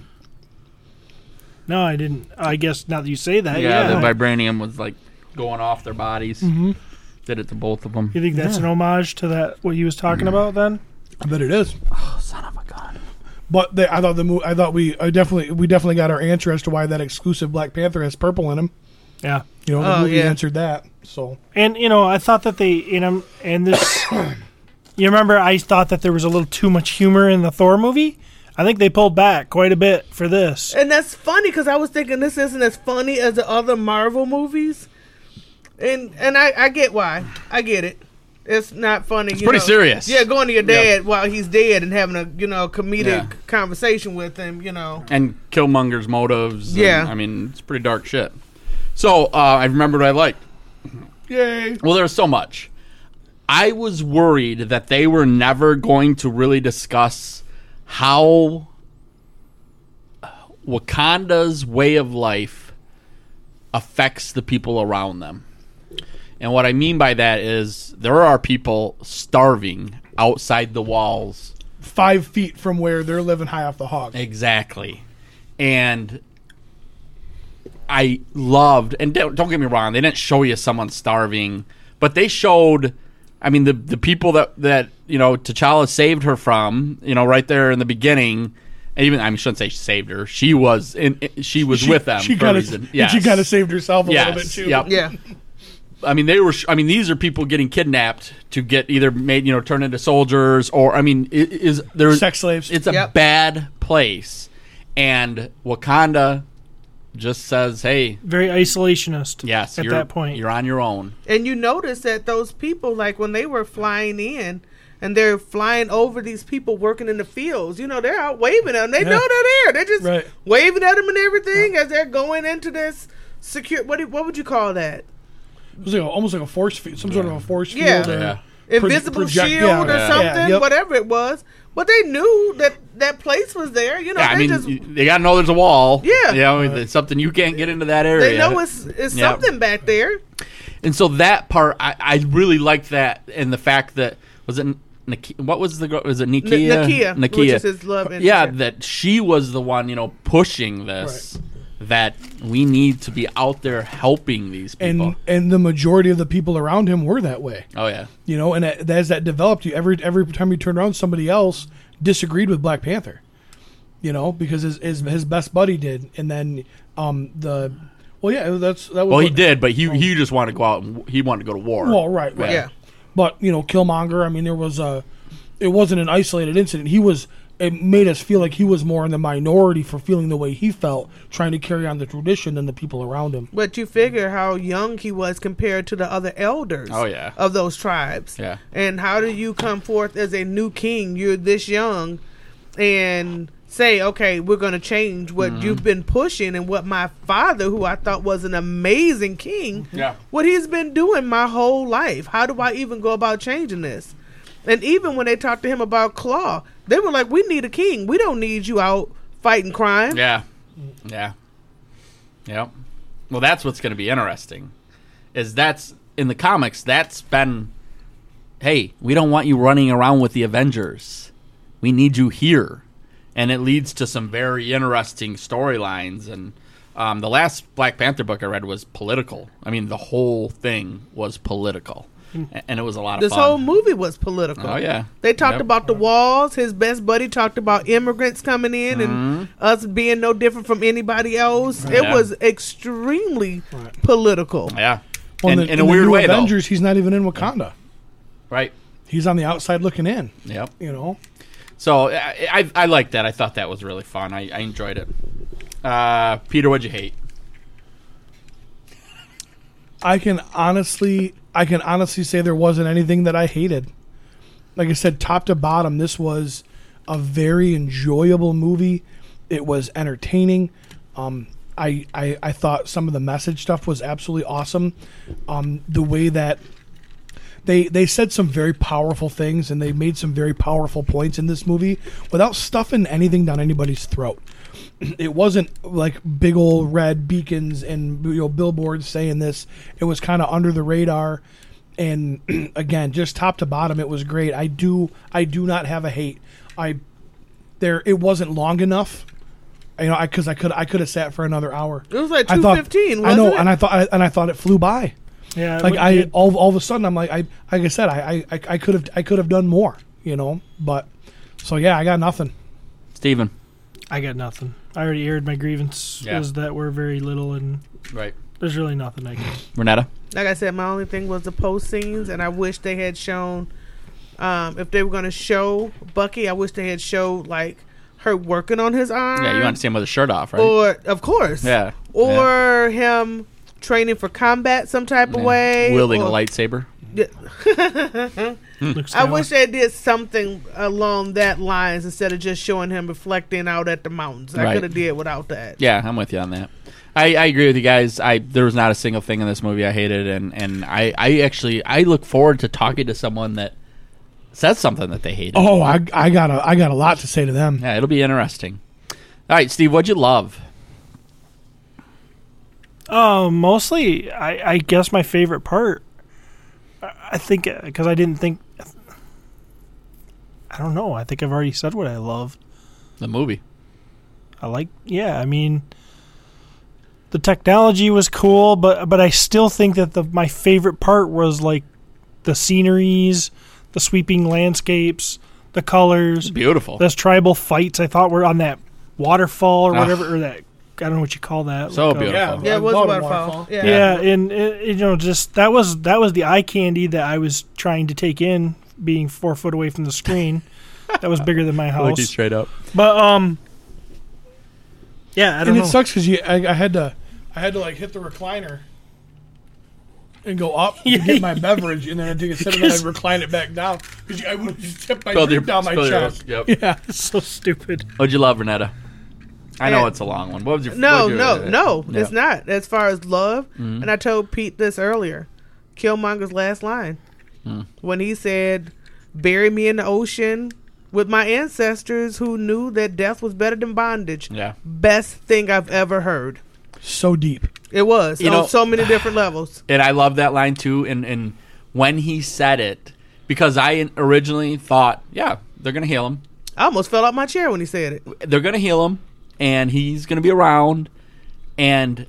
No, I didn't. I guess now that you say that, Yeah, yeah. the vibranium was like going off their bodies. Did it to both of them. You think that's an homage to that? What he was talking about then? I bet it is. Oh, son of a gun. But we definitely got our answer as to why that exclusive Black Panther has purple in him. Yeah. You know, the Oh, movie yeah. answered that. So And I thought that they, and this, you remember, I thought that there was a little too much humor in the Thor movie. I think they pulled back quite a bit for this. And that's funny because I was thinking this isn't as funny as the other Marvel movies, and I get why. I get it. It's not funny. It's pretty serious. Yeah, going to your dad while he's dead and having a comedic Yeah. conversation with him. And Killmonger's motives. Yeah. I mean, it's pretty dark shit. So, I remembered what I liked. yay! Well, there was so much. I was worried that they were never going to really discuss how Wakanda's way of life affects the people around them. And what I mean by that is there are people starving outside the walls. 5 feet from where they're living high off the hog. Exactly. And I loved, and don't get me wrong, they didn't show you someone starving, but they showed, I mean, the people that T'Challa saved her from, right there in the beginning. Even I shouldn't say saved her. She was with them for a reason. Yes. She kind of saved herself a little bit too. Yep. Yeah. I mean, these are people getting kidnapped to get either made, turned into soldiers, or there's sex slaves. It's a bad place, and Wakanda just says, "Hey, very isolationist." Yes, at that point, you're on your own. And you notice that those people, like when they were flying in, and they're flying over these people working in the fields, they're out waving at them. They know they're there. They're just waving at them and everything as they're going into this secure. What would you call that? It was almost like a force field, some sort of a force field. Yeah. Invisible shield or something, whatever it was. But they knew that place was there. They got to know there's a wall. Yeah. It's something you can't get into that area. They know it's something back there. And so that part, I really liked that, and the fact that, was it what was the girl? Was it Nakia? Nakia, which is his love interest. Yeah, that she was the one, pushing this. Right. That we need to be out there helping these people, and the majority of the people around him were that way. Oh yeah, and as that developed, every time you turned around, somebody else disagreed with Black Panther. Because his best buddy did, and then that was. Well, he did, but he just wanted to go out and he wanted to go to war. Well, right, yeah. But Killmonger, I mean, it wasn't an isolated incident. It made us feel like he was more in the minority for feeling the way he felt, trying to carry on the tradition than the people around him. But you figure how young he was compared to the other elders of those tribes. Yeah. And how do you come forth as a new king? You're this young and say, okay, we're going to change what you've been pushing and what my father, who I thought was an amazing king, what he's been doing my whole life. How do I even go about changing this? And even when they talked to him about Claw, they were like, we need a king. We don't need you out fighting crime. Yeah. Well, that's what's going to be interesting. That's in the comics, that's been, hey, we don't want you running around with the Avengers. We need you here. And it leads to some very interesting storylines. And the last Black Panther book I read was political. I mean, the whole thing was political. And it was a lot of fun. This whole movie was political. Oh, yeah. They talked about the walls. His best buddy talked about immigrants coming in and us being no different from anybody else. It was extremely political. Yeah. Well, in a weird way, Avengers, he's not even in Wakanda. Right. He's on the outside looking in. Yep. So I liked that. I thought that was really fun. I enjoyed it. Peter, what'd you hate? I can honestly say there wasn't anything that I hated. Like I said, top to bottom, this was a very enjoyable movie. It was entertaining. I thought some of the message stuff was absolutely awesome. The way that they said some very powerful things and they made some very powerful points in this movie without stuffing anything down anybody's throat. It wasn't like big old red beacons and billboards saying this. It was kind of under the radar, and again, just top to bottom, it was great. I do not have a hate. It wasn't long enough, because I could have sat for another hour. It was like 2:15. I know, and I thought it flew by. Yeah, like all of a sudden I'm like I said I could have done more, But so yeah, I got nothing. Steven. I got nothing. I already aired my grievances that were very little, and there's really nothing I can. Renetta? Like I said, my only thing was the post scenes, and I wish they had shown, if they were going to show Bucky, I wish they had showed, like, her working on his arm. Yeah, you want to see him with his shirt off, right? Or, of course. Yeah. Or him training for combat some type of way. Wielding a lightsaber. I wish they did something along that lines instead of just showing him reflecting out at the mountains. I could have did without that. Yeah, I'm with you on that. I agree with you guys. There was not a single thing in this movie I hated, and I look forward to talking to someone that says something that they hated. Oh, I got a lot to say to them. Yeah, it'll be interesting. All right, Steve, what'd you love? Mostly, I guess my favorite part. I think because I didn't think. I don't know. I think I've already said what I loved. The movie. I like. Yeah, I mean, The technology was cool, but I still think that my favorite part was like the sceneries, the sweeping landscapes, the colors, Beautiful. those tribal fights. I thought were on that waterfall or whatever, or that I don't know what you call that. So Like, beautiful. Yeah, it was a Love waterfall. Yeah. Yeah, and just that was the eye candy that I was trying to take in, being 4 foot away from the screen. That was bigger than my house. straight up. But yeah, I don't And know. it sucks because I had to like hit the recliner and go up to get my beverage, and then I'd take a sip and then I'd recline it back down because I would just tip my drink down my chest. Yep. Yeah, It's so stupid. What'd you love, Renetta? I know Yeah. it's a long one. What was your No, what'd you- no, Yeah. it's not. As far as love, Mm-hmm. and I told Pete this earlier, Killmonger's last line when he said, "Bury me in the ocean with my ancestors who knew that death was better than bondage." Yeah. Best thing I've ever heard. so deep. It was You on know- so many different levels. And I love that line too. And when he said it, because I originally thought, yeah, they're gonna heal him. I almost fell out my chair when he said it. They're gonna heal him, and he's gonna be around. And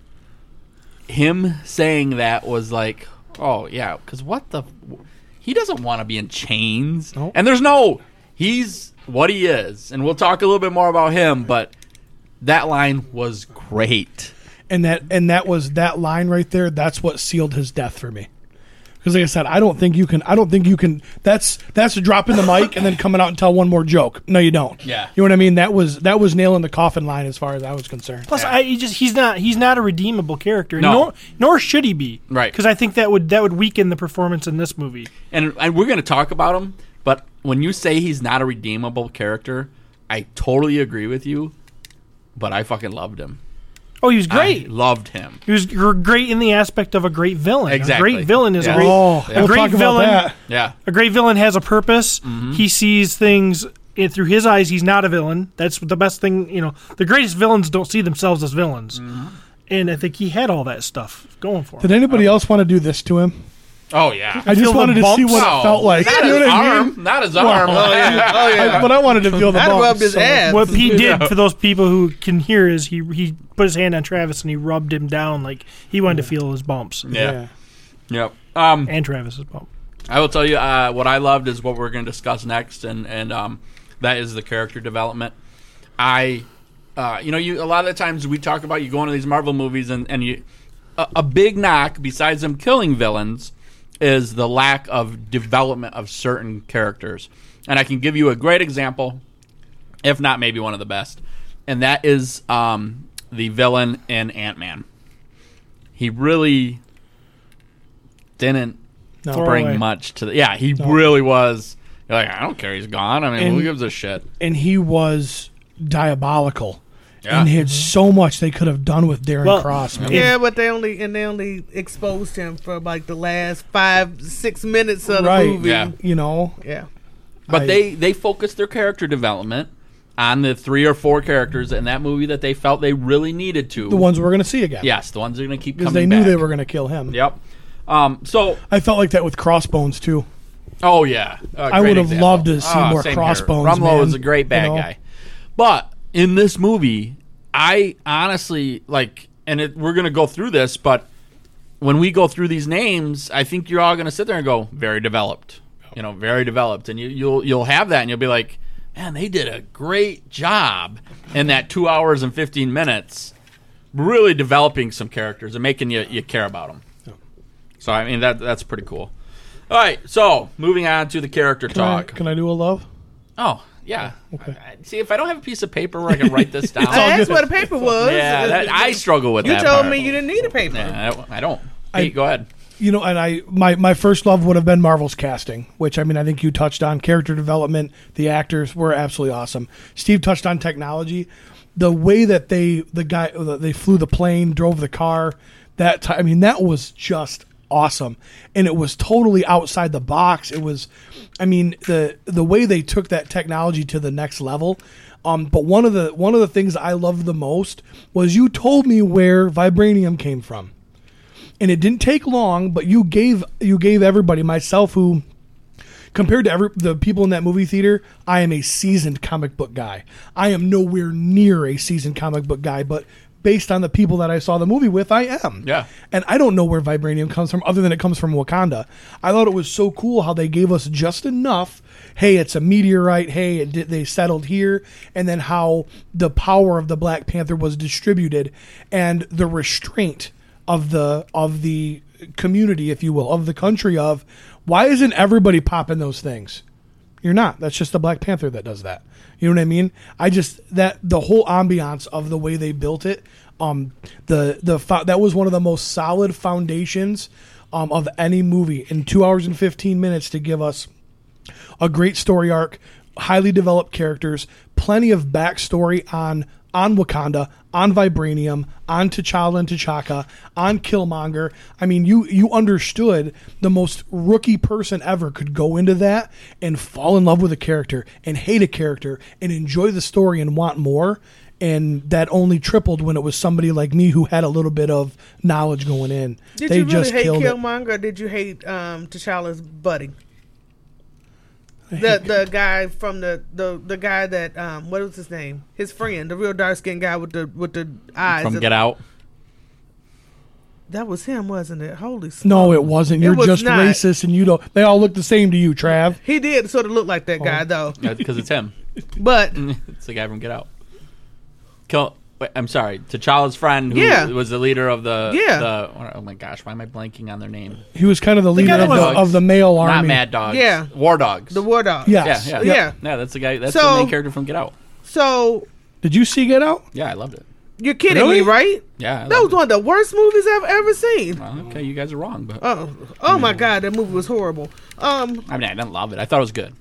him saying that was like, oh yeah, because he doesn't want to be in chains. Nope. And he's what he is, and we'll talk a little bit more about him. But that line was great. And that was that line right there. That's what sealed his death for me. Because like I said, I don't think you can. That's a drop in the mic and then coming out and tell one more joke. No, you don't. Yeah. You know what I mean? That was nailing the coffin line as far as I was concerned. Plus, he's not a redeemable character. No. Nor should he be. Right. Because I think that would weaken the performance in this movie. And we're going to talk about him, but when you say he's not a redeemable character, I totally agree with you, but I fucking loved him. Oh, he was great. I loved him. He was great in the aspect of a great villain. Exactly. A great villain is Yeah. a great. Oh, a we'll great talk about villain. that. Yeah. A great villain has a purpose. Mm-hmm. He sees things through his eyes. He's not a villain. That's the best thing. The greatest villains don't see themselves as villains. Mm-hmm. And I think he had all that stuff going for him. Did anybody else want to do this to him? Oh, yeah. I feel just the wanted to see bumps? what it felt like. Not You know his what I mean? arm. Not his arm. But I wanted to feel the I'd bumps. rubbed his ass. What Pete did, for those people who can hear, is he put his hand on Travis and he rubbed him down like he wanted to feel his bumps. Yeah. Yep. And Travis's bump. I will tell you what I loved is what we're going to discuss next, and that is the character development. A lot of the times we talk about you go into these Marvel movies and you a big knock besides them killing villains is the lack of development of certain characters. And I can give you a great example, if not maybe one of the best, and that is the villain in Ant-Man. He really didn't No. Away. bring much to the... Yeah, he really was... You're like, I don't care, he's gone. I mean, And- who gives a shit? And he was diabolical. Yeah. And he had so much they could have done with Darren Well, Cross. Man. Yeah, but they only exposed him for like the last 5-6 minutes of the Right. movie. Yeah. You know? Yeah. But they focused their character development on the 3 or 4 characters in that movie that they felt they really needed to. The ones we're going to see again. Yes, the ones that are going to keep Because coming they knew back. they were going to kill him. Yep. So, I felt like that with Crossbones, too. oh, yeah. I would have loved to see more same Crossbones, here. Rumlow man. is a great bad You know? guy. But in this movie, I honestly, we're going to go through this, but when we go through these names, I think you're all going to sit there and go, very developed. Very developed. And you'll have that, and you'll be like, man, they did a great job in that 2 hours and 15 minutes really developing some characters and making you care about them. So, I mean, that's pretty cool. All right, so moving on to the character talk. Can I do a love? Oh, yeah. Okay. See, if I don't have a piece of paper where I can write this down. I asked what a paper was. Yeah, I struggle with You that told part. me you didn't need a paper. Nah, I don't. Pete, go ahead. You know, and my first love would have been Marvel's casting, which I mean I think you touched on. Character development, the actors were absolutely awesome. Steve touched on technology, the way that they flew the plane, drove the car. I mean that was just awesome, and it was totally outside the box. It was, I mean the way they took that technology to the next level. But one of the things I loved the most was you told me where vibranium came from. And it didn't take long, but you gave everybody, myself, who compared to the people in that movie theater, I am a seasoned comic book guy. I am nowhere near a seasoned comic book guy, but based on the people that I saw the movie with, I am. Yeah. And I don't know where vibranium comes from other than it comes from Wakanda. I thought it was so cool how they gave us just enough. Hey, it's a meteorite. Hey, they settled here. And then how the power of the Black Panther was distributed and the restraint of the community, if you will, of the country of why isn't everybody popping those things? You're not. That's just the Black Panther that does that. You know what I mean? The whole ambiance of the way they built it, that was one of the most solid foundations of any movie in 2 hours and 15 minutes to give us a great story arc, highly developed characters, plenty of backstory on Wakanda, on Vibranium, on T'Challa and T'Chaka, on Killmonger. I mean, you understood the most rookie person ever could go into that and fall in love with a character and hate a character and enjoy the story and want more. And that only tripled when it was somebody like me who had a little bit of knowledge going in. Did They you really just hate killed it. Killmonger or did you hate T'Challa's buddy? The guy from the guy that what was his name? His friend, the real dark skinned guy with the eyes. From Get Out. That was him, wasn't it? Holy smokes. No, it wasn't. You're was just not. racist, and you don't. They all look the same to you, Trav. He did sort of look like that guy though. Yeah, because it's him. But It's the guy from Get Out. I'm sorry, T'Challa's friend who Yeah. was the leader of the... Yeah. oh my gosh, why am I blanking on their name? He was kind of the leader guy of that the male army. Not Mad Dogs. Yeah. War Dogs. the War Dog. Yes. Yeah, Yeah. that's the guy. That's So- the main character from Get Out. So Did you see Get Out? Yeah, I loved it. you're kidding Really? me, right? Yeah, I That was loved one of the worst movies I've ever seen. it. Well, okay, you guys are wrong, but Oh my god, that movie was horrible. I mean, I didn't love it. I thought it was good.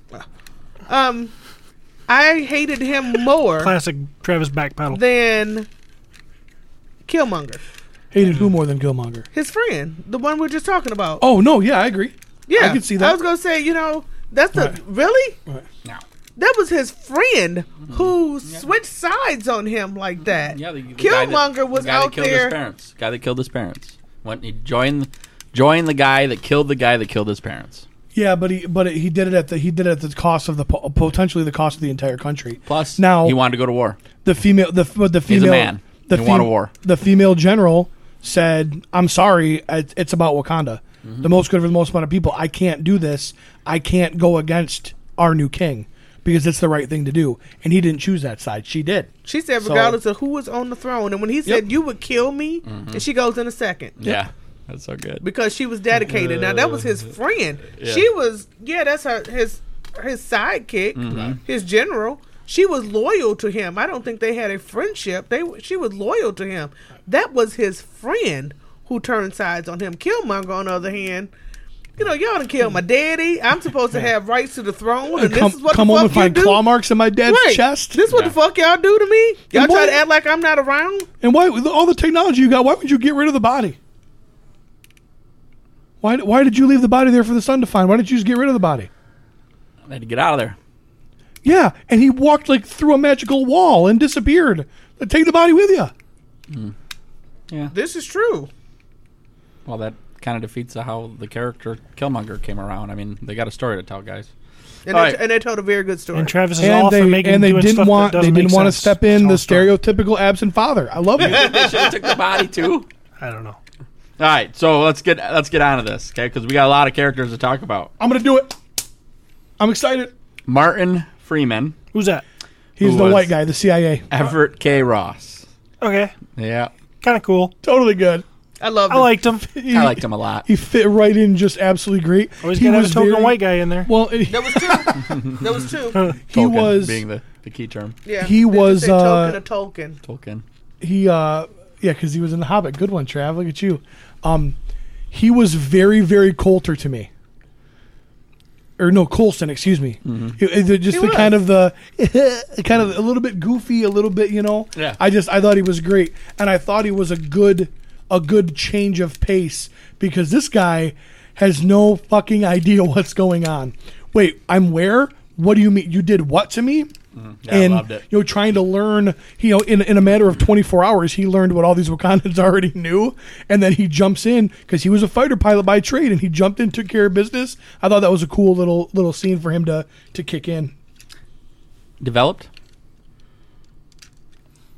I hated him more Classic Travis backpedal. than Killmonger. Hated who more than Killmonger? His friend, the one we are just talking about. Oh no, yeah, I agree. yeah, I could see that. I was gonna say, that's the Right. really. No. That was his friend who switched sides on him like that. Yeah, the guy Killmonger was the guy out that killed there. His parents. Guy that killed his parents. He joined the guy that killed the guy that killed his parents. Yeah, but he did it at the cost of potentially the cost of the entire country. Plus, now he wanted to go to war. the female man. He wanted war. The female general said, "I'm sorry, it's about Wakanda. The most good for the most amount of people. I can't do this. I can't go against our new king because it's the right thing to do." And he didn't choose that side. She did. She said, So- regardless of who was on the throne, and when he said, Yep. "You would kill me," and she goes in a second. Yeah, that's so good. Because she was dedicated. Now that was his friend. Yeah. She was that's his sidekick, his general. She was loyal to him. I don't think they had a friendship. She was loyal to him. That was his friend who turned sides on him. Killmonger, on the other hand, y'all done killed my daddy. I'm supposed to have rights to the throne, and this is what come the home fuck and find you do. claw marks in my dad's Right. chest. This what the fuck y'all do to me? Y'all And try why- to act like I'm not around. And why, with all the technology you got, why would you get rid of the body? Why did you leave the body there for the sun to find? Why didn't you just get rid of the body? I had to get out of there. Yeah, and he walked like through a magical wall and disappeared. Take the body with you. Yeah. This is true. Well, that kind of defeats how the character Killmonger came around. I mean, they got a story to tell, guys. And, All they, right. and they told a very good story. And Travis is And all for they making doing didn't stuff want that they doesn't didn't make want to sense. step in It's the all strong. stereotypical absent father. I love you. They should have took the body too. I don't know. All right, so let's get on to this, okay? Because we got a lot of characters to talk about. I'm gonna do it. I'm excited. Martin Freeman, Who's that? He's Who the was- white guy, the CIA. Everett K. Ross. Okay, Yeah, kind of cool. Totally good. I love I liked him. I liked him a lot. He fit right in just absolutely great. Always He gotta have was a token very- white guy in there. Well, There was two. There was two. he Tolkien was being the key term. Yeah. He they just was, say token of Tolkien. Tolkien. he because he was in the Hobbit. Good one, Trav. Look at you. He was very, very Coulter to me. Or no, Coulson, excuse me. Just He the kind was. of the kind of a little bit goofy, a little bit, Yeah. I thought he was great, and I thought he was a good change of pace because this guy has no fucking idea what's going on. Wait, I'm where? What do you mean? You did what to me? Yeah, And I loved it. trying to learn, in a matter of 24 hours, he learned what all these Wakandans already knew, and then he jumps in because he was a fighter pilot by trade, and he jumped in, took care of business. I thought that was a cool little scene for him to kick in. Developed?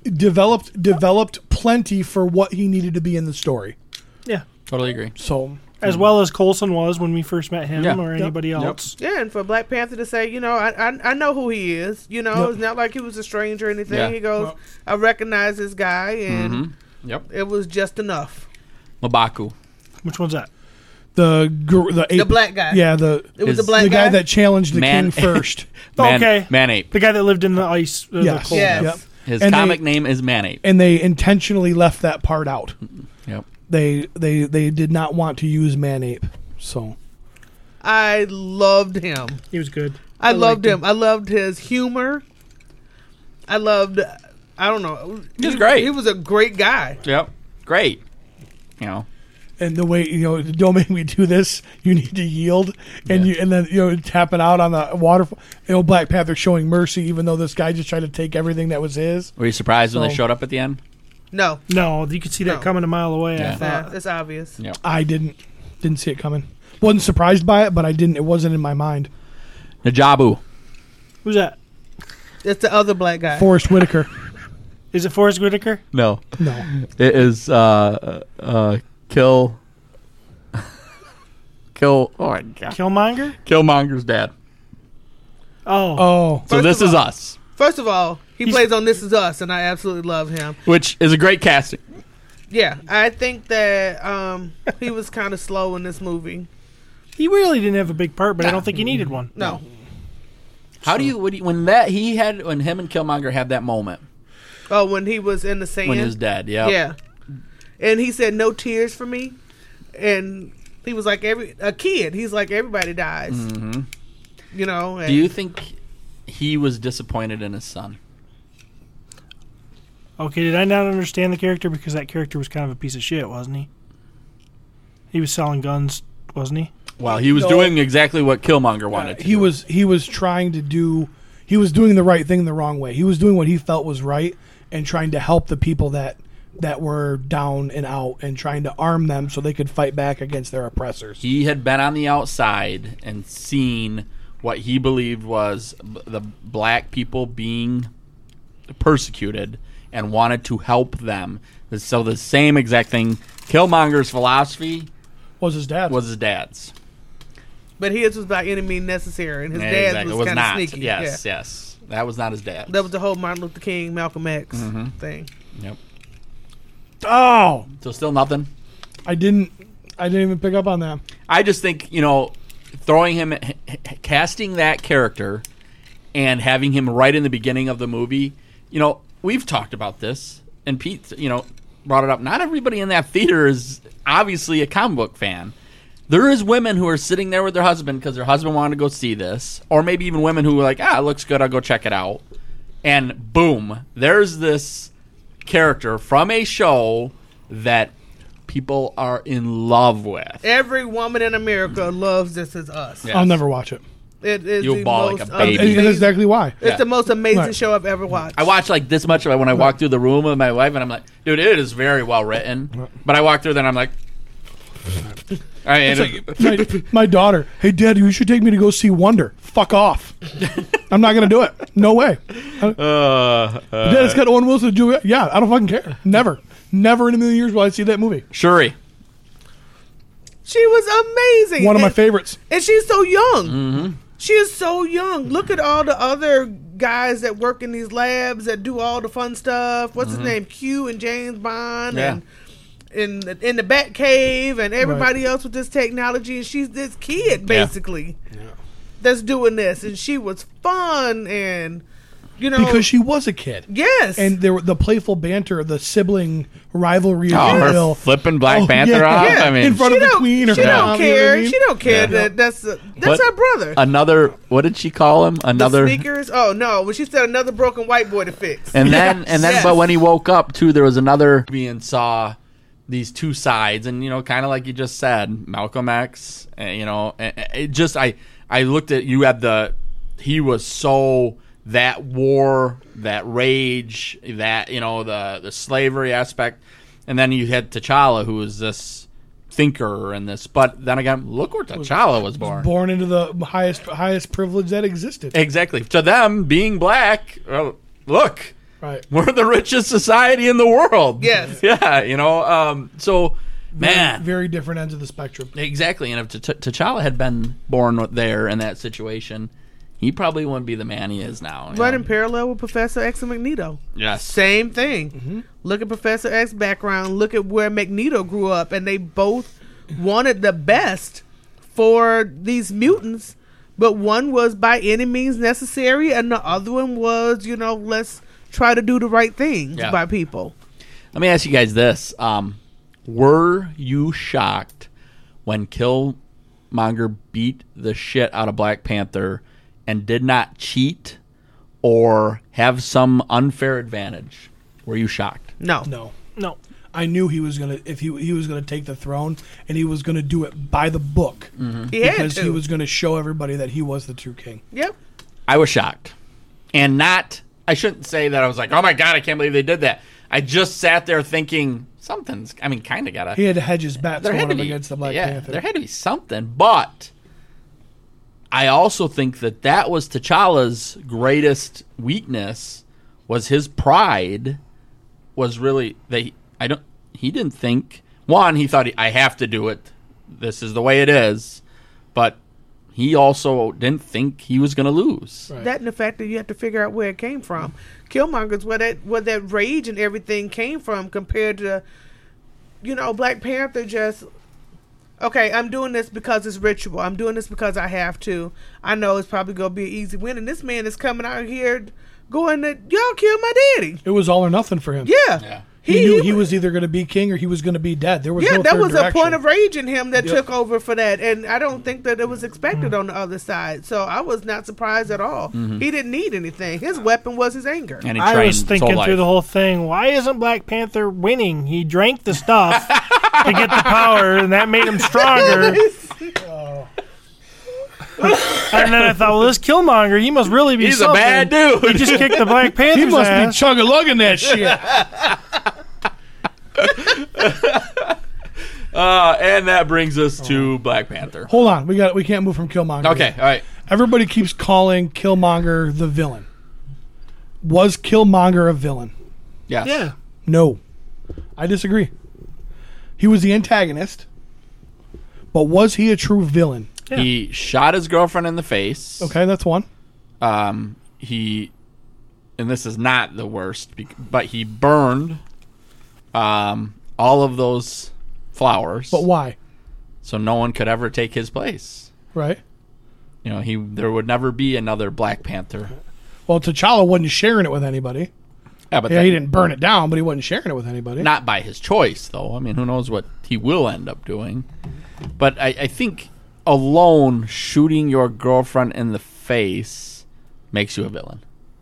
developed plenty for what he needed to be in the story. Yeah. Totally agree. So As well as Coulson was when we first met him Yeah. or anybody else. Yeah, and for Black Panther to say, I know who he is. It's not like he was a stranger or anything. Yeah. He goes, I recognize this guy, and Yep. it was just enough. M'Baku. Which one's that? the The black guy. Yeah, It was His- the black the guy guy that challenged the Man- king first. Okay. Man-Ape. The guy that lived in the ice. The Yes. cold. Yes. Yep. His And comic they- name is Man-Ape. And they intentionally left that part out. Yep. They did not want to use Man-Ape. So I loved him. He was good. I loved liked him. I loved his humor. I don't know. He was great. He was a great guy. Yep. Great. and the way don't make me do this. You need to yield, and then tapping out on the waterfall. Black Panther showing mercy, even though this guy just tried to take everything that was his. Were you surprised when they So- showed up at the end? No. No, you could see that No. coming a mile away. Yeah. I thought. It's obvious. Yeah. I didn't see it coming. Wasn't surprised by it, but I didn't. It wasn't in my mind. Najabu. Who's that? It's the other black guy. Forrest Whitaker. Is it Forrest Whitaker? No. No. It is Kill. Oh my god. Killmonger? Killmonger's dad. Oh. Oh, So First this of is all- us, First of all, he plays on This Is Us, and I absolutely love him. which is a great casting. Yeah, I think that he was kind of slow in this movie. He really didn't have a big part, but I don't think he needed one. No. How do you when him and Killmonger had that moment Oh, when he was in the sand. when he was dead? Yeah. Yeah. And he said, "No tears for me," and he was like a kid. He's like, everybody dies. Mm-hmm. And Do you think he was disappointed in his son? Okay, did I not understand the character? Because that character was kind of a piece of shit, wasn't he? He was selling guns, wasn't he? Well, he was No. doing exactly what Killmonger wanted to he do. was trying to do. He was doing the right thing the wrong way. He was doing what he felt was right and trying to help the people that were down and out and trying to arm them so they could fight back against their oppressors. He had been on the outside and seen what he believed was the black people being persecuted and wanted to help them. So the same exact thing, Killmonger's philosophy Was his dad? was his dad's. But his was by any means necessary, and his Yeah, dad's exactly. It was was kind of not. sneaky. Yes, yes. That was not his dad. That was the whole Martin Luther King, Malcolm X thing. Yep. Oh, So still nothing. I didn't even pick up on that. I just think, throwing him, casting that character and having him right in the beginning of the movie, we've talked about this, and Pete, brought it up. Not everybody in that theater is obviously a comic book fan. There is women who are sitting there with their husband because their husband wanted to go see this, or maybe even women who are like, it looks good, I'll go check it out. And boom, there's this character from a show that people are in love with. Every woman in America loves This Is Us. Yes. I'll never watch it. It is You'll the bawl like most a baby. And amazing- that's exactly why. It's Yeah. the most amazing Right. show I've ever watched. I watch like this much of it when I walk through the room with my wife, and I'm like, dude, it is very well written. But I walk through there, and I'm like, My daughter, hey, Dad, you should take me to go see Wonder. Fuck off. I'm not going to do it. No way. Dad, it's got Owen Wilson to do it. Yeah, I don't fucking care. Never in a million years will I see that movie. Shuri. She was amazing. One of my And- favorites. And she's so young. She is so young. Look at all the other guys that work in these labs that do all the fun stuff. What's his name? Q and James Bond Yeah. and in the Batcave and everybody else with this technology. And she's this kid basically that's doing this. And she was fun and Because she was a kid. yes. And there were the playful banter, the sibling rivalry. Oh, if you her will. flipping Black Oh, Panther yeah. off. Yeah. I mean, In front she of the don't, queen or she her don't mom, you know what I care. mean? She don't care Yeah. that that's But her brother. another. What did she call him? The Another. sneakers. Oh no! When she said another broken white boy to fix. And then, Yes. but when he woke up too, there was another and saw these two sides, and kind of like you just said, Malcolm X. It just I looked at you had he was so that war, that rage, that the slavery aspect, and then you had T'Challa, who was this thinker and this. But then again, look where T'Challa was born. Born into the highest privilege that existed. Exactly. To them, being black, look, Right. We're the richest society in the world. Yes. Yeah, you know. So, man. Very different ends of the spectrum. Exactly. And if T'Challa had been born there in that situation, he probably wouldn't be the man he is now. you Right know? in parallel with Professor X and Magneto. Yes. Same thing. Look at Professor X's background. Look at where Magneto grew up, and they both wanted the best for these mutants, but one was by any means necessary, and the other one was, let's try to do the right things Yeah. by people. Let me ask you guys this. Were you shocked when Killmonger beat the shit out of Black Panther and did not cheat or have some unfair advantage? Were you shocked? No. No. I knew he was gonna if he was gonna take the throne, and he was gonna do it by the book He had because to. he was gonna show everybody that he was the true king. Yep. I was shocked. And I shouldn't say that I was like, oh my God, I can't believe they did that. I just sat there thinking kind of got to. He had to hedge his bets There had going to up be against the Black Panther. There had to be something, but I also think that was T'Challa's greatest weakness. Was his pride? Was really he didn't think. One, he thought I have to do it. This is the way it is, but he also didn't think he was going to lose. Right. That and the fact that you have to figure out where it came from. Killmonger's where that rage and everything came from compared to, Black Panther just, okay, I'm doing this because it's ritual. I'm doing this because I have to. I know it's probably going to be an easy win. And this man is coming out here going that, y'all killed my daddy. It was all or nothing for him. Yeah. He knew he was either going to be king or he was going to be dead. There was no that third was direction. a point of rage in him that took over for that, and I don't think that it was expected on the other side. So I was not surprised at all. He didn't need anything. His weapon was his anger. And he I trained was his thinking whole through life. the whole thing, why isn't Black Panther winning? He drank the stuff to get the power, and that made him stronger. And then I thought, well, this Killmonger, he must really be He's something. a bad dude. He just kicked the Black Panther's He must ass. be chug-a-lugging that shit. And that brings us to Black Panther. Hold on, we can't move from Killmonger. Okay, all right. Everybody keeps calling Killmonger the villain. Was Killmonger a villain? Yes. Yeah. No. I disagree. He was the antagonist, but was he a true villain? Yeah. He shot his girlfriend in the face. Okay, that's one. And this is not the worst, but he burned all of those flowers. But why? So no one could ever take his place. Right? You know, there would never be another Black Panther. Well, T'Challa wasn't sharing it with anybody. Yeah, but Yeah, he didn't burn it down, but he wasn't sharing it with anybody. not by his choice, though. I mean, who knows what he will end up doing. But I think alone shooting your girlfriend in the face makes you a villain.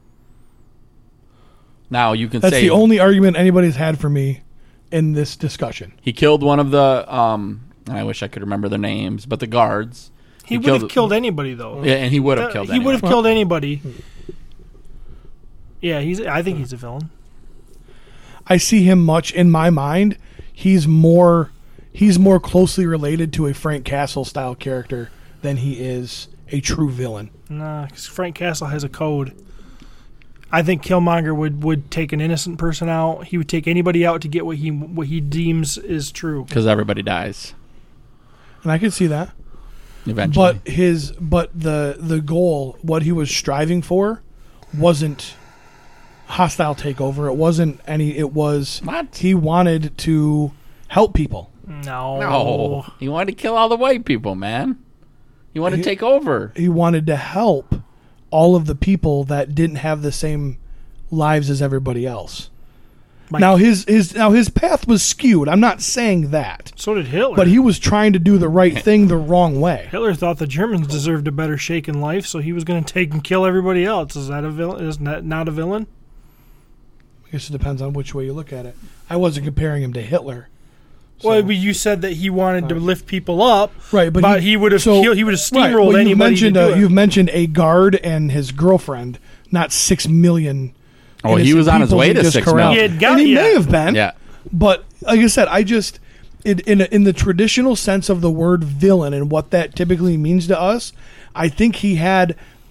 Now, you can That's say the only argument anybody's had for me in this discussion. he killed one of the, I wish I could remember their names, but the guards. He would have killed anybody, though. Yeah, and he would have killed He would have anyone. killed anybody. Yeah, I think he's a villain. I see him much in my mind. He's more closely related to a Frank Castle style character than he is a true villain. Nah, because Frank Castle has a code. I think Killmonger would take an innocent person out. He would take anybody out to get what he deems is true. Because everybody dies And I can see that. eventually. But the goal, what he was striving for, wasn't hostile takeover. It wasn't any. It was What? he wanted to help people. No. He wanted to kill all the white people, man. He wanted to take over. He wanted to help all of the people that didn't have the same lives as everybody else. Like- Now his path was skewed. I'm not saying that, So did Hitler. but he was trying to do the right thing the wrong way. Hitler thought the Germans deserved a better shake in life, so he was going to take and kill everybody else. Is that a villain? Is that not a villain? I guess it depends on which way you look at it. I wasn't comparing him to Hitler. Well, but you said that he wanted to lift people up, Right, but he would have so- he would have right, steamrolled well, anybody to do it. You've mentioned a guard and his girlfriend, not 6 million. Oh, he innocent was on his people way he to just 6 corralled. million. He had got- And he yeah. may have been. Yeah. But like I said, in the traditional sense of the word villain and what that typically means to us, I think he had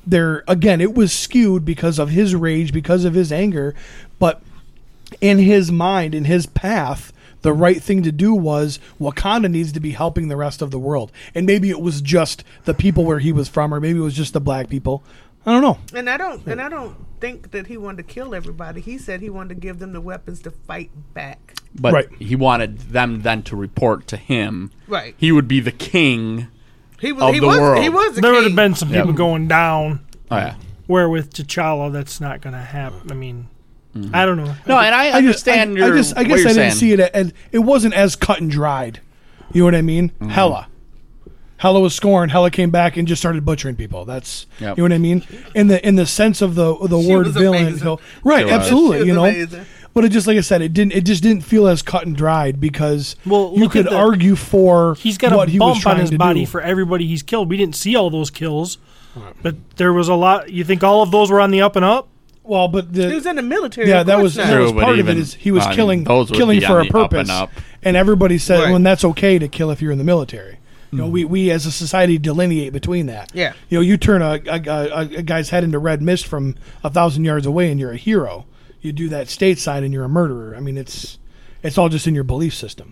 again, it was skewed because of his rage, because of his anger, but in his mind, in his path, the right thing to do was Wakanda needs to be helping the rest of the world. And maybe it was just the people where he was from, or maybe it was just the black people. I don't know. And I don't think that he wanted to kill everybody. He said he wanted to give them the weapons to fight back. But Right. he wanted them then to report to him. Right. He would be the king. He was Of he the was world. he was a There would king. have been some people Yep. going down. Oh, yeah. Where with T'Challa, that's not going to happen. I mean, I don't know. No, and I understand I your. guess I what you're didn't saying. see it as it wasn't as cut and dried. You know what I mean? Hela was scorned. Hela came back and just started butchering people. That's Yep. you know what I mean. In the sense of the word was villain, amazing. right? She was. Absolutely. She was You know, amazing. but it just like I said, it just didn't feel as cut and dried because Well, you look could at the- argue for He's got what a he was bump on trying his to body do. for everybody he's killed. We didn't see all those kills, but there was a lot. You think all of those were on the up and up? Well, but He was in the military. yeah, of that course was not. that was True, but part of it. even- Is he was I mean, killing those would killing be for on a the up purpose, and up. and everybody said, Right. "Well, that's okay to kill if you're in the military." You know, we as a society delineate between that. Yeah. You know, you turn a guy's head into red mist from 1,000 yards away, and you're a hero. You do that stateside, and you're a murderer. I mean, it's all just in your belief system.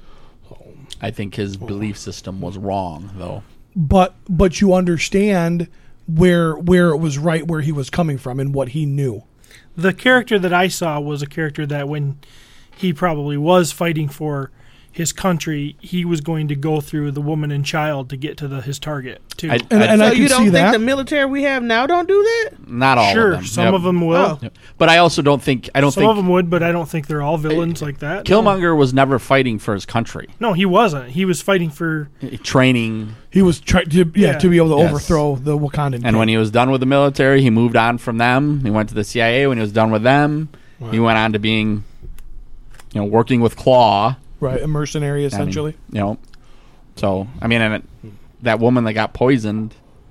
I think his belief system was wrong, though. But you understand where it was right, where he was coming from, and what he knew. The character that I saw was a character that when he probably was fighting for his country, he was going to go through the woman and child to get to his target too. And I So can you don't see think that. the military we have now don't do that? Not all sure, of them. some Yep. of them will. Oh. Yep. But I also don't think. I don't Some think of them would, but I don't think they're all villains like that. Killmonger was never fighting for his country. No, he wasn't. He was fighting for. Training. He was trying to Yeah. to be able to Yes. overthrow the Wakandan. And when he was done with the military, he moved on from them. He went to the CIA. When he was done with them, he went on to being, working with Claw. right, a mercenary I mean, essentially. So I mean, and that woman that got poisoned.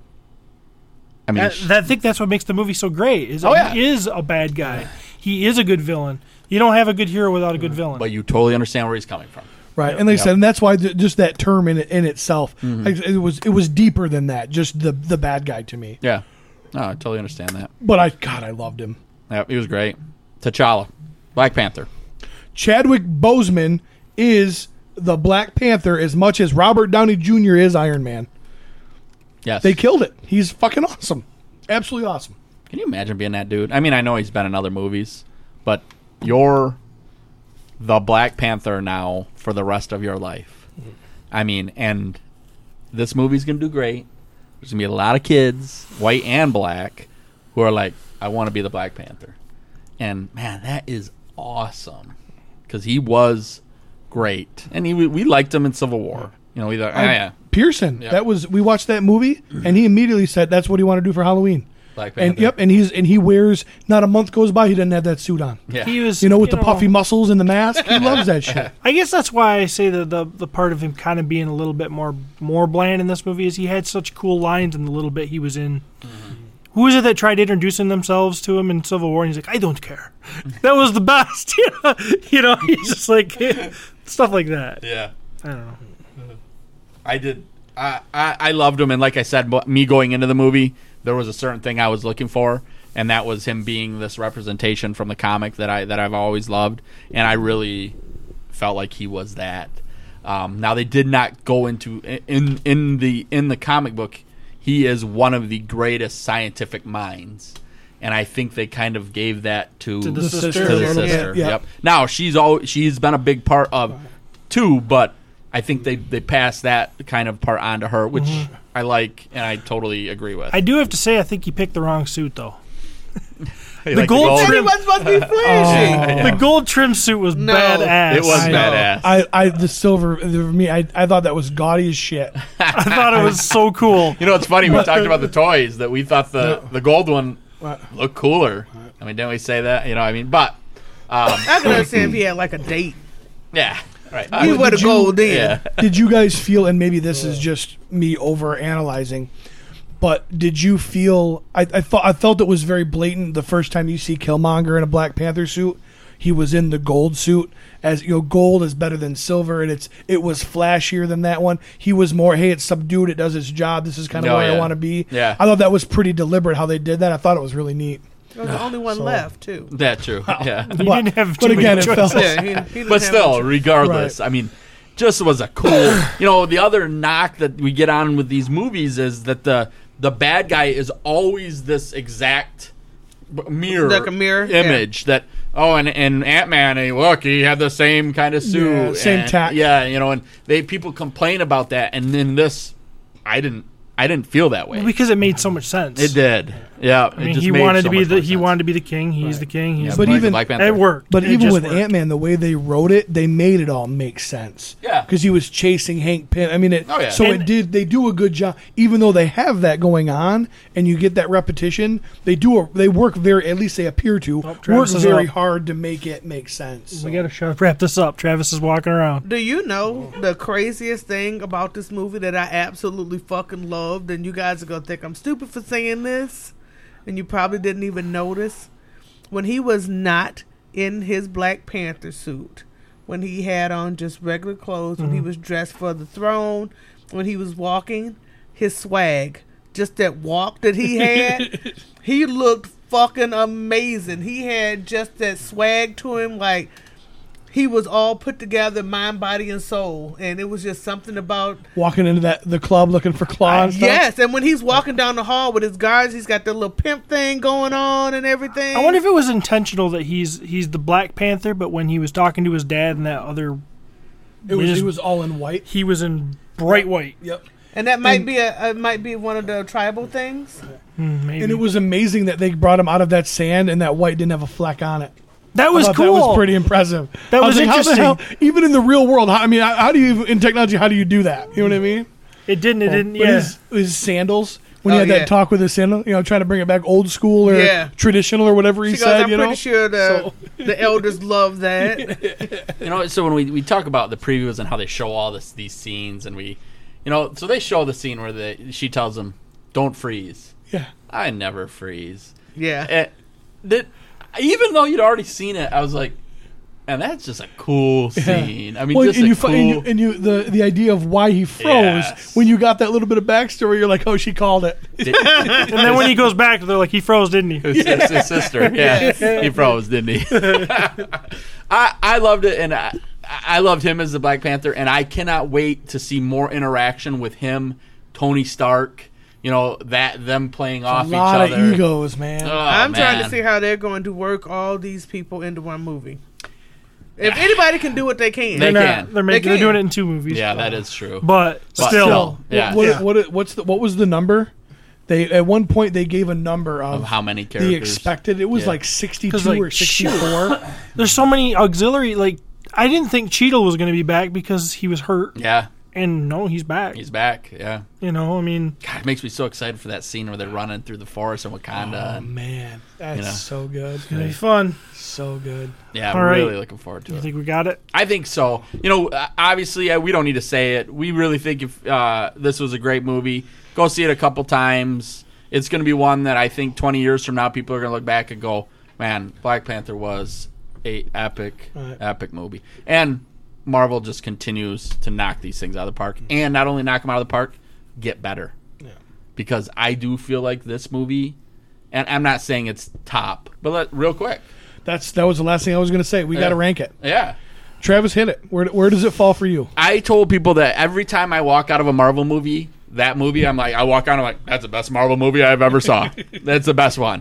I mean, I think that's what makes the movie so great. Is Oh, that yeah. he is a bad guy. He is a good villain. You don't have a good hero without a good villain. but you totally understand where he's coming from. Right, and like I said, and that's why just that term in itself, Mm-hmm. like, it was deeper than that. Just the bad guy to me. Yeah, no, I totally understand that. But I loved him. Yeah, he was great. T'Challa, Black Panther. Chadwick Boseman is the Black Panther as much as Robert Downey Jr. is Iron Man. Yes, They killed it. He's fucking awesome, absolutely awesome. Can you imagine being that dude? I mean, I know he's been in other movies, but you're the Black Panther now for the rest of your life. I mean, and this movie's going to do great. There's going to be a lot of kids, white and black, who are like, I want to be the Black Panther. And, man, that is awesome. Because he was great. And we liked him in Civil War. We thought, yeah, Pearson, Yeah. we watched that movie, and he immediately said that's what he wanted to do for Halloween. Black And Panther. and he wears, not a month goes by he doesn't have that suit on. Yeah. he was, With the puffy muscles and the mask, he loves that shit. I guess that's why I say that the part of him kind of being a little bit more bland in this movie is he had such cool lines in the little bit he was in. Who was it that tried introducing themselves to him in Civil War? And he's like, I don't care. That was the best. He's just like stuff like that. Yeah. I don't know. I did. I loved him, and like I said, me going into the movie, there was a certain thing I was looking for, and that was him being this representation from the comic that I've always loved, and I really felt like he was that. Now they did not go into in the comic book. He is one of the greatest scientific minds, and I think they kind of gave that to To the sister. To the Yeah. sister. Yeah. Yep. Now she's been a big part of too, but I think they passed that kind of part on to her, which I like and I totally agree with. I do have to say, I think he picked the wrong suit, though. The gold And he trim- was supposed to be flashy. The gold trim suit was No. badass. It was I- badass. The silver, for me, I thought that was gaudy as shit. I thought it was so cool. You know, it's funny. We talked about the toys that we thought the gold one looked cooler. I mean, didn't we say that? But I could understand if he had like a date. yeah, right. He would have gold in. Yeah, Did you guys feel, and maybe this is just me over analyzing, but did you feel? I felt it was very blatant the first time you see Killmonger in a Black Panther suit. he was in the gold suit. As you know, gold is better than silver, and it was flashier than that one. He was more, hey, it's subdued, it does its job. This is kind of where I want to be. Yeah. I thought that was pretty deliberate how they did that. I thought it was really neat. There was the only one left, too. That's true. Yeah. He didn't have too But again, many it felt choices. Yeah, he didn't But have still, much- regardless, Right. I mean, just was a cool. The other knock that we get on with these movies is that the bad guy is always this exact mirror, Like a mirror, yeah. image that. Oh, and Ant-Man, hey, look, he had the same kind of suit, Yeah, same and, tack. Yeah, and people complain about that, and then this, I didn't feel that way. Because it made so much sense. It did, yeah. I mean, he wanted to be the king. He's the king. He's But the even- Black Panther. it worked. But It even just with worked. Ant-Man, the way they wrote it, they made it all make sense. Yeah. Because he was chasing Hank Pym. I mean, Oh, yeah. so And- they do a good job. Even though they have that going on and you get that repetition, they work very, at least they appear to, work Travis is very up. hard to make it make sense. We got to wrap this up. Travis is walking around. Do you know the craziest thing about this movie that I absolutely fucking loved? And you guys are going to think I'm stupid for saying this, and you probably didn't even notice. When he was not in his Black Panther suit, when he had on just regular clothes, when he was dressed for the throne, when he was walking, his swag, just that walk that he had, he looked fucking amazing. He had just that swag to him, like he was all put together, mind, body, and soul. And it was just something about Walking into the club looking for Claw and stuff. yes. And when he's walking down the hall with his guards, he's got that little pimp thing going on and everything. I wonder if it was intentional that he's the Black Panther, but when he was talking to his dad and that other, It was all in white. he was in bright white. Yep. and that might be one of the tribal things. Maybe. And it was amazing that they brought him out of that sand and that white didn't have a fleck on it. that was I thought cool. That was pretty impressive. That I was like, how the interesting. hell, even in the real world, how do you, in technology, how do you do that? You know what I mean? It didn't. It didn't. But Yeah. his sandals, when he Oh, had yeah. that talk with his sandal, trying to bring it back old school or Yeah. traditional or whatever he She goes, said, I'm pretty sure the elders love that. So when we talk about the previews and how they show all these scenes, and so they show the scene where she tells him, "Don't freeze." Yeah. I never freeze. Yeah. Even though you'd already seen it, I was like, "Man, that's just a cool scene." I mean, Well, just and a you, cool. the idea of why he froze, Yes. when you got that little bit of backstory, you're like, oh, she called it. And then when he goes back, they're like, he froze, didn't he? his sister, yeah, he froze, didn't he? I loved it, and I loved him as the Black Panther, and I cannot wait to see more interaction with him, Tony Stark. Them playing off A each lot other. of egos, man. Oh, I'm trying to man. see how they're going to work all these people into one movie. If anybody can do it, they can. They They're can. not. They're can. doing it in 2 movies. Yeah, that is true. But still, still. Yeah. What was the number? They at one point they gave a number Of of how many the characters? expected. It was Yeah. like 62 'Cause, like, or 64. there's so many auxiliary. Like, I didn't think Cheadle was going to be back because he was hurt. Yeah, And no, he's back. he's back. Yeah, I mean, God, it makes me so excited for that scene where they're running through the forest in Wakanda. Oh and, man, that's You know. so good, it'll be fun. so good. yeah, All I'm right. really looking forward to You it. think we got it? I think so. Obviously, we don't need to say it. We really think if this was a great movie, go see it a couple times. It's going to be one that I think 20 years from now, people are going to look back and go, man, Black Panther was a epic movie. And Marvel just continues to knock these things out of the park. And not only knock them out of the park, get better. Yeah. Because I do feel like this movie, and I'm not saying it's top, but real quick. That was the last thing I was going to say. We got to rank it. Yeah. Travis, hit it. Where does it fall for you? I told people that every time I walk out of a Marvel movie, that movie, I walk out, I'm like, that's the best Marvel movie I've ever saw. That's the best one.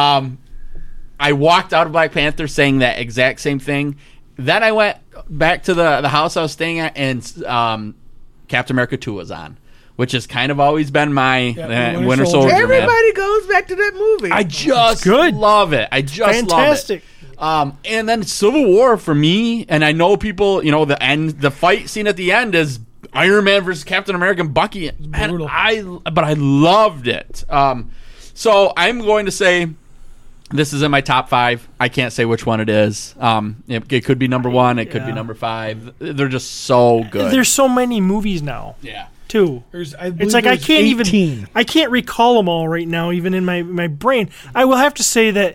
I walked out of Black Panther saying that exact same thing. Then I went back to the house I was staying at, and Captain America 2 was on, which has kind of always been my Winter Soldier. Man. Everybody goes back to that movie. I just good. love it. I just Fantastic. love it. And then Civil War for me, and I know people, the fight scene at the end is Iron Man versus Captain America and Bucky. And brutal. but I loved it. So I'm going to say this is in my top 5. I can't say which one it is. It could be number 1. It could be number 5. They're just so good. There's so many movies now, yeah. too. I believe It's like I there's can't 18. even. I can't recall them all right now, even in my brain. I will have to say that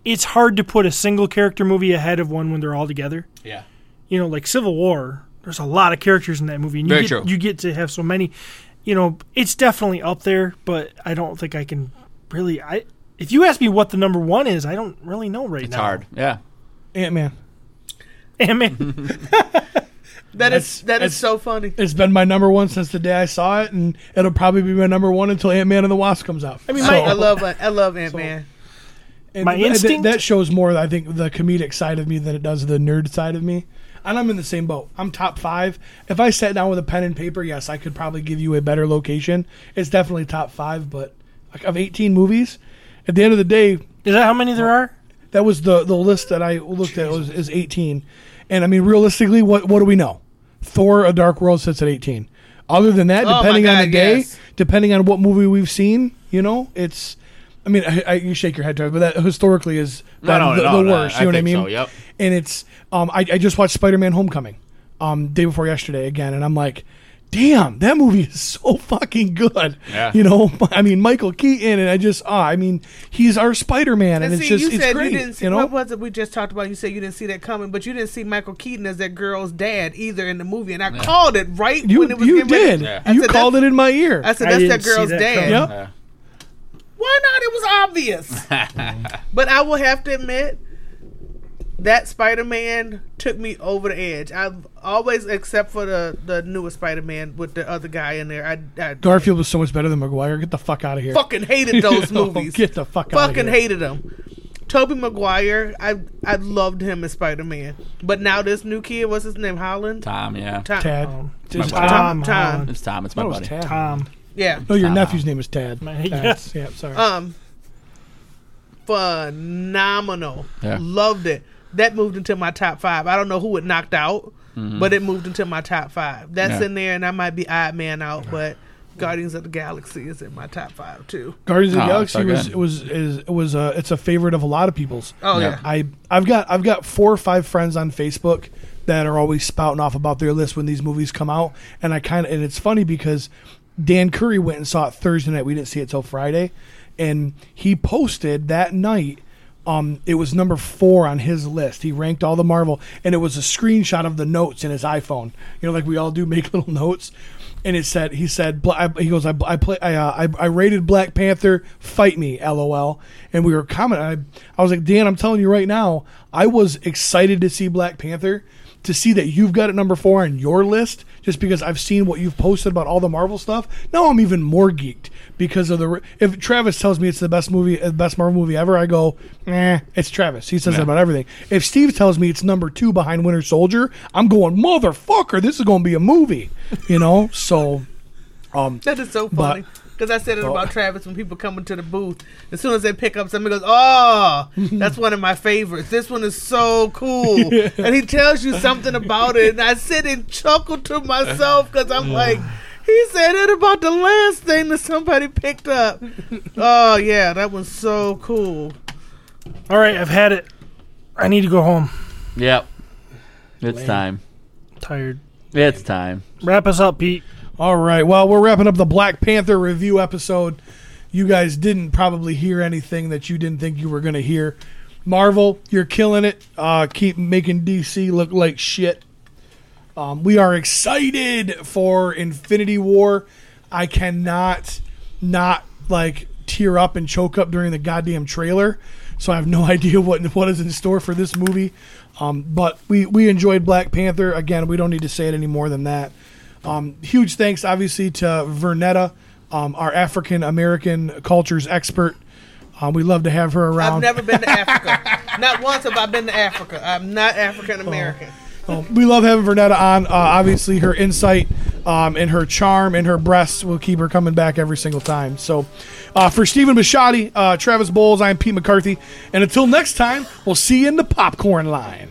it's hard to put a single character movie ahead of one when they're all together. Yeah. You know, like Civil War, there's a lot of characters in that movie. And Very true. You get to have so many. You know, it's definitely up there, but I don't think I can really. If you ask me what the number one is, I don't really know right now. It's hard. Yeah. Ant-Man. Ant-Man. That is so funny. It's been my number one since the day I saw it, and it'll probably be my number one until Ant-Man and the Wasp comes out. I mean, I love Ant-Man. And my instinct- that shows more, I think, the comedic side of me than it does the nerd side of me. And I'm in the same boat. I'm top 5. If I sat down with a pen and paper, yes, I could probably give you a better location. It's definitely top 5, but of 18 movies, at the end of the day, Is that how many there are? that was the list that I looked at is 18. And I mean, realistically, what do we know? Thor: A Dark World sits at 18. Other than that, Oh, depending my on God, the day, yes. depending on what movie we've seen, you know, it's. I mean, you shake your head, Travis, but that historically is the worst. You know what I mean? So, yep. And it's. I just watched Spider-Man: Homecoming, day before yesterday again, and I'm like, damn, that movie is so fucking good. Yeah. You know, I mean, Michael Keaton, and I just, I mean, he's our Spider-Man, and And it's see, just, you it's said great. you didn't see you know? what was it we just talked about? You said you didn't see that coming, but you didn't see Michael Keaton as that girl's dad either in the movie, and I called it right when it was You getting ready. did. Yeah. I You said, called that's- it in my ear. I said I that's didn't that see girl's that dad. coming. Yep. Yeah. Why not? It was obvious. But I will have to admit that Spider-Man took me over the edge. I've always, except for the newest Spider-Man with the other guy in there, I Garfield was so much better than Maguire. Get the fuck out of here. fucking hated those movies. Get the fuck out of here. Fucking hated them. Tobey Maguire, I loved him as Spider-Man. But now this new kid, what's his name? Holland? Tom, yeah. Tad. My It's buddy. Tom. Holland. It's Tom. It's my Oh, it's buddy. Tad. Tom. Yeah. No, your Tom. nephew's name is Tad. Yes. Yeah, sorry. Phenomenal. Yeah. Loved it. That moved into my top 5. I don't know who it knocked out, but it moved into my top 5. That's Yeah. in there, and I might be odd man out, but Guardians of the Galaxy is in my top 5 too. Guardians of the Oh, Galaxy so was it's a favorite of a lot of people's. Oh Yeah. yeah. I've got 4 or 5 friends on Facebook that are always spouting off about their list when these movies come out, and and it's funny because Dan Curry went and saw it Thursday night. We didn't see it till Friday, and he posted that night. It was number 4 on his list. He ranked all the Marvel, and it was a screenshot of the notes in his iPhone. You know, like we all do, make little notes. And he said, he goes, I rated Black Panther, fight me, LOL. And we were commenting. I was like, Dan, I'm telling you right now, I was excited to see Black Panther, to see that you've got it number 4 on your list, just because I've seen what you've posted about all the Marvel stuff. Now I'm even more geeked because of if Travis tells me it's the best Marvel movie ever, I go, it's Travis. He says that about everything. If Steve tells me it's number 2 behind Winter Soldier, I'm going, motherfucker, this is going to be a movie, you know? So, That is so But- funny. Because I said it about Travis when people come into the booth. As soon as they pick up something, he goes, oh, that's one of my favorites. This one is so cool. And he tells you something about it. And I sit and chuckle to myself because I'm like, he said it about the last thing that somebody picked up. Oh, yeah, that was so cool. All right, I've had it. I need to go home. Yep. It's time. Tired. It's time. Wrap us up, Pete. all right. Well, we're wrapping up the Black Panther review episode. You guys didn't probably hear anything that you didn't think you were going to hear. Marvel, you're killing it. Keep making DC look like shit. We are excited for Infinity War. I cannot not tear up and choke up during the goddamn trailer. So I have no idea what is in store for this movie. But we enjoyed Black Panther. Again, we don't need to say it any more than that. Huge thanks, obviously, to Vernetta, our African American cultures expert. We love to have her around. I've never been to Africa. Not once have I been to Africa. I'm not African American. We love having Vernetta on. Obviously, her insight and her charm and her breasts will keep her coming back every single time. So, for Stephen Bisciotti, Travis Bowles, I'm Pete McCarthy. And until next time, we'll see you in the popcorn line.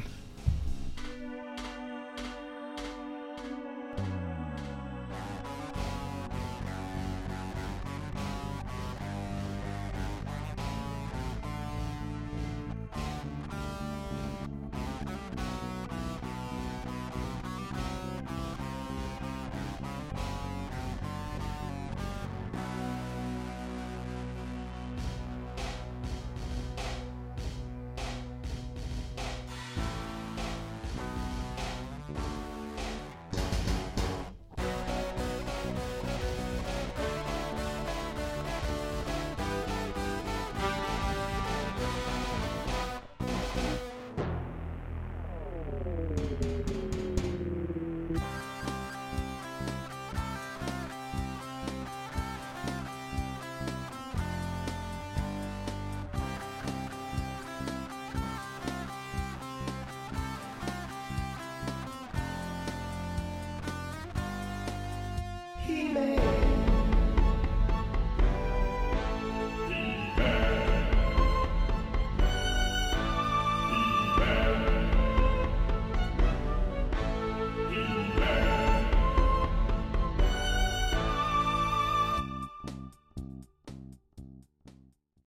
He-Man.